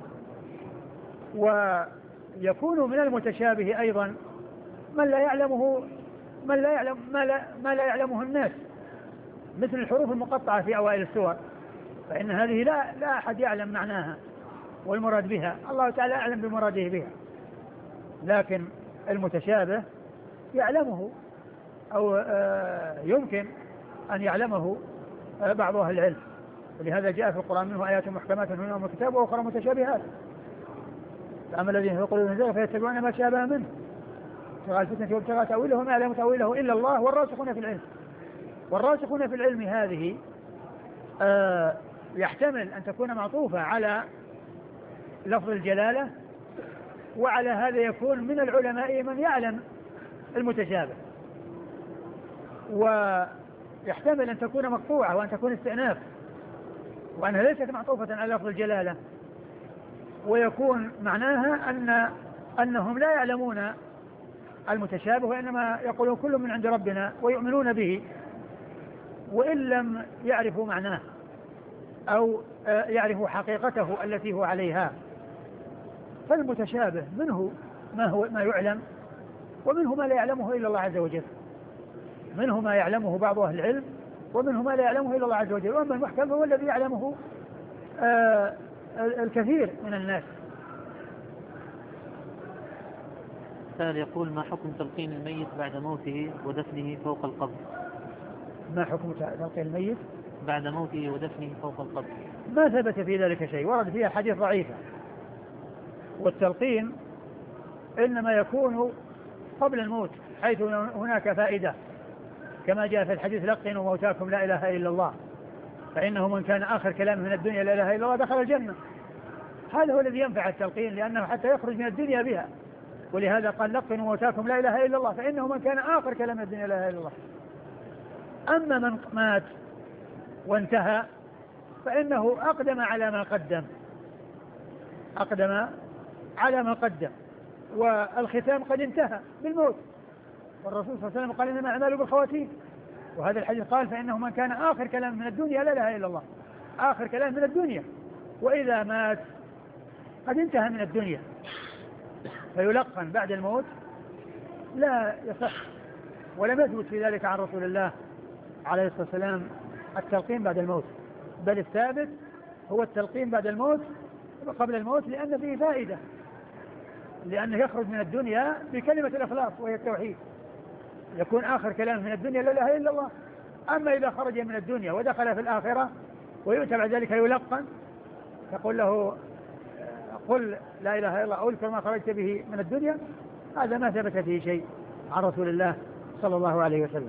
ويكون من المتشابه أيضا من لا يعلمه من لا يعلم ما لا, ما لا يعلمه الناس، مثل الحروف المقطعة في أوائل السور، فإن هذه لا, لا أحد يعلم معناها والمراد بها، الله تعالى أعلم بمراده بها، لكن المتشابه يعلمه أو يمكن أن يعلمه بعض أهل العلم، ولهذا جاء في القرآن منه آيات محكمات هن أم الكتاب وأخرى متشابهات، فأما الذين في قلوبهم زيغ فيتبعون ما شابه منه ابتغاء الفتنة وابتغاء تأويله وما يعلم تأويله إلا الله والراسخون في العلم. والراسخون في العلم هذه آه يحتمل أن تكون معطوفة على لفظ الجلالة، وعلى هذا يكون من العلماء من يعلم المتشابه، ويحتمل أن تكون مقطوعة وأن تكون استئناف وأنها ليست معطوفة على لفظ الجلالة، ويكون معناها أن أنهم لا يعلمون المتشابه وإنما يقولون كل من عند ربنا ويؤمنون به وإن لم يعرفوا معناه أو يعرفوا حقيقته التي هو عليها. فالمتشابه منه ما هو ما يعلم ومنه ما لا يعلمه إلا الله عز وجل، منه ما يعلمه بعض أهل العلم ومنه ما لا يعلمه إلا الله عز وجل، وأما المحكم هو الذي يعلمه آه الكثير من الناس. سائل يقول: ما حكم تلقين الميت بعد موته ودفنه فوق القبر؟ ما حكم تلقين الميت بعد موته ودفنه فوق القبر؟ ما ثبت في ذلك شيء، ورد فيها حديث ضعيفة. والتلقين إنما يكون قبل الموت حيث هناك فائدة، كما جاء في الحديث: لقنوا موتاكم لا إله إلا الله فإنه من كان آخر كلامه من الدنيا لا إله إلا الله دخل الجنة. هذا هو الذي ينفع التلقين، لأنه حتى يخرج من الدنيا بها، ولهذا قال: لقنوا موتاكم لا إله إلا الله فإنه من كان آخر كلام من الدنيا لا إله إلا الله. أما من مات وانتهى فإنه أقدم على ما قدم، أقدم على ما قدم، والختام قد انتهى بالموت، والرسول صلى الله عليه وسلم قال: إنما أعمال بالخواتيم. وهذا الحديث قال: فإنه من كان آخر كلام من الدنيا لا إله إلا الله، آخر كلام من الدنيا. وإذا مات قد انتهى من الدنيا فيلقن بعد الموت لا يصح، ولم يثبت في ذلك عن رسول الله عليه الصلاة والسلام التلقين بعد الموت، بل الثابت هو التلقين بعد الموت قبل الموت، لأن فيه فائدة، لأنه يخرج من الدنيا بكلمة الإخلاص وهي التوحيد، يكون آخر كلام من الدنيا لا إله إلا الله. أما إذا خرج من الدنيا ودخل في الآخرة ويؤتى بعد ذلك يلقن، يقول له: قل لا إله إلا الله أو اذكر ما خرجت به من الدنيا، هذا ما ثبت فيه شيء عن رسول الله صلى الله عليه وسلم.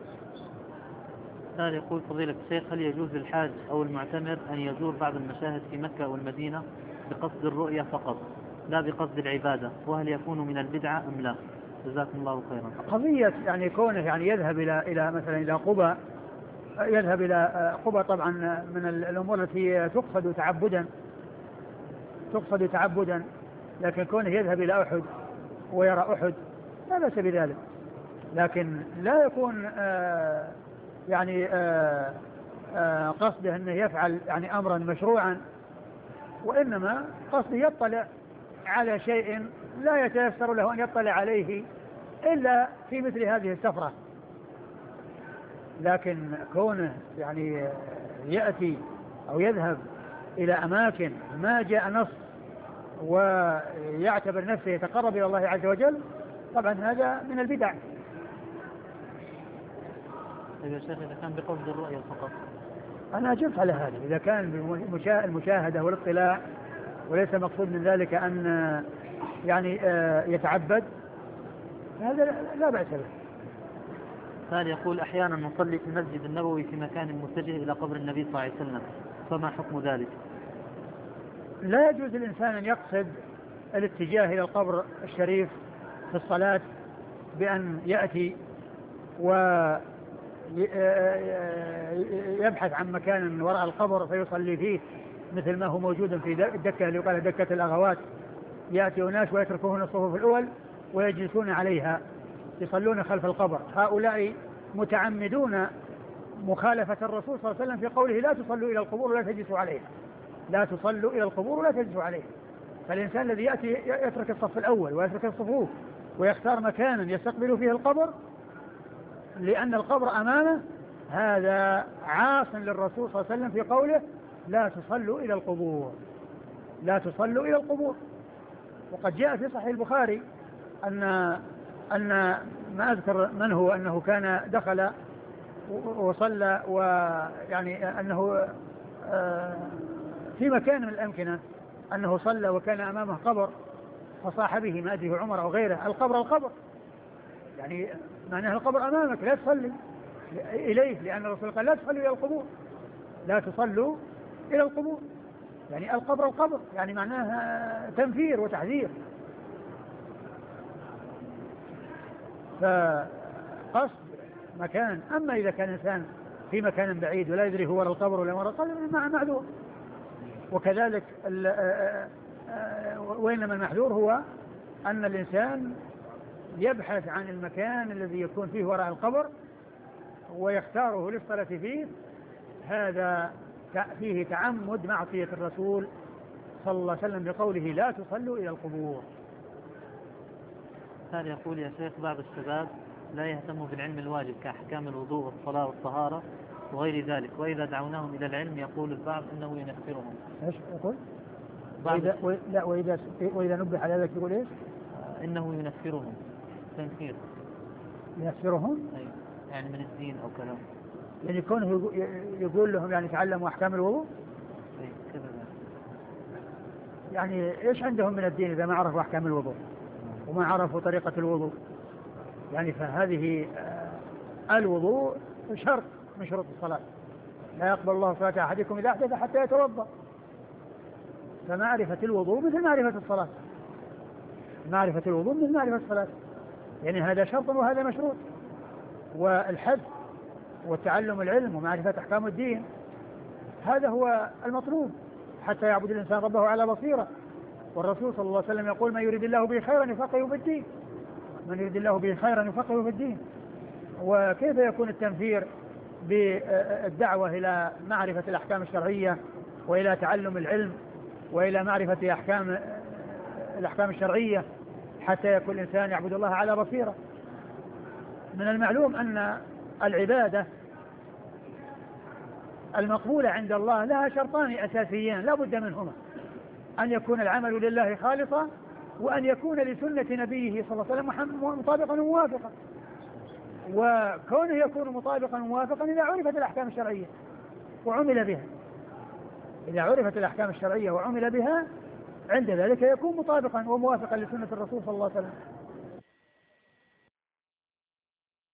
هذا يقول: فضيلة الشيخ، هل يجوز للحاج أو المعتمر أن يزور بعض المشاهد في مكة والمدينة بقصد الرؤية فقط لا بقصد العبادة، وهل يكون من البدعة أم لا؟ جزاكم الله خيرا. قضية يعني كونه يعني يذهب إلى إلى مثلا إلى قبى، يذهب إلى قبى طبعا من الأمور التي تقصد تعبدا تقصد تعبدا لكن كونه يذهب إلى أحد ويرى أحد لا بأس بذلك، لكن لا يكون آه يعني آه آه قصده أنه يفعل يعني أمرا مشروعا، وإنما قصده يطلع على شيء لا يتيسر له أن يطلع عليه إلا في مثل هذه السفرة. لكن كونه يعني يأتي أو يذهب إلى أماكن ما جاء نص ويعتبر نفسه يتقرب إلى الله عز وجل، طبعا هذا من البدع. يا شيخ إذا كان بقصد الرؤية فقط؟ أنا أجبت على هذا، إذا كان المشاهدة والاطلاع وليس مقصود من ذلك أن يعني يتعبد، هذا لا بأس به. ثاني يقول: أحيانا نصلي في المسجد النبوي في مكان متجه إلى قبر النبي صلى الله عليه وسلم، فما حكم ذلك؟ لا يجوز للإنسان أن يقصد الاتجاه إلى القبر الشريف في الصلاة بأن يأتي ويبحث عن مكان وراء القبر فيصلي فيه، مثل ما هو موجود في الدكة اللي يقال دكة الأغوات، يأتي أناس ويتركون الصفوف الأول ويجلسون عليها يصلون خلف القبر. هؤلاء متعمدون مخالفة الرسول صلى الله عليه وسلم في قوله: لا تصلوا إلى القبور ولا تجلسوا عليها، لا تصلوا إلى القبور ولا تجلسوا عليها. فالإنسان الذي يأتي يترك الصف الأول ويترك الصفوف ويختار مكانا يستقبل فيه القبر لأن القبر أمامه، هذا عاص للرسول صلى الله عليه وسلم في قوله: لا تصلوا إلى القبور، لا تصلوا إلى القبور. وقد جاء في صحيح البخاري أن أن ما أذكر من هو أنه كان دخل وصلى، ويعني أنه في مكان من الأمكنة أنه صلى وكان أمامه قبر فصاح به، ما أدري عمر أو غيره: القبر القبر، يعني معناها القبر أمامك لا تصلي إليه، لأن الرسول قال لا تصلوا إلى القبور، لا تصلوا إلى القبور، يعني القبر القبر، يعني معناها تنفير وتحذير. فقصد مكان. أما إذا كان إنسان في مكان بعيد ولا يدري هو وراء القبر ولا وراء القبر معذور. وكذلك وإنما المحذور هو أن الإنسان يبحث عن المكان الذي يكون فيه وراء القبر ويختاره للصلاة فيه، هذا فيه تعمد معصية الرسول صلى الله عليه وسلم بقوله لا تصلوا إلى القبور. هذا يقول يا شيخ بعض الشباب لا يهتم بالعلم الواجب كأحكام الوضوء والصلاة والطهارة وغير ذلك، وإذا دعوناهم إلى العلم يقول البعض إنه ينفرهم. إيش يقول؟ وإذا, و... لا وإذا, وإذا نبه على ذلك يقول إيش؟ آه إنه ينفرهم تنفير. ينفرهم؟ أيوة. يعني من الدين أو كلام، يعني كونه يقول لهم يعني تعلموا أحكام الوضوء. أي كذا. يعني إيش عندهم من الدين إذا ما عرفوا أحكام الوضوء وما عرفوا طريقة الوضوء؟ يعني فهذه الوضوء شرط من شروط الصلاة، لا يقبل الله صلاة أحدكم إذا أحدث حتى يتوضأ. فمعرفة الوضوء مثل معرفة الصلاة، معرفة الوضوء مثل معرفة الصلاة، يعني هذا شرط وهذا مشروط. والحث وتعلم العلم ومعرفة أحكام الدين هذا هو المطلوب حتى يعبد الإنسان ربه على بصيرة. والرسول صلى الله عليه وسلم يقول من يريد الله به خيرا يفقهه في الدين، من يريد الله به خيرا يفقهه في الدين. وكيف يكون التنفير بالدعوة إلى معرفة الأحكام الشرعية وإلى تعلم العلم وإلى معرفة أحكام الأحكام الشرعية حتى يكون الإنسان يعبد الله على بصيرة؟ من المعلوم أن العبادة المقبولة عند الله لها شرطان أساسيان لا بد منهما، أن يكون العمل لله خالصا، وأن يكون لسنة نبيه صلى الله عليه وسلم مطابقا وموافقا. وكونه يكون مطابقا وموافقا إذا عرفت الأحكام الشرعية وعمل بها، إذا عرفت الأحكام الشرعية وعمل بها عند ذلك يكون مطابقا وموافقا لسنة الرسول صلى الله عليه وسلم.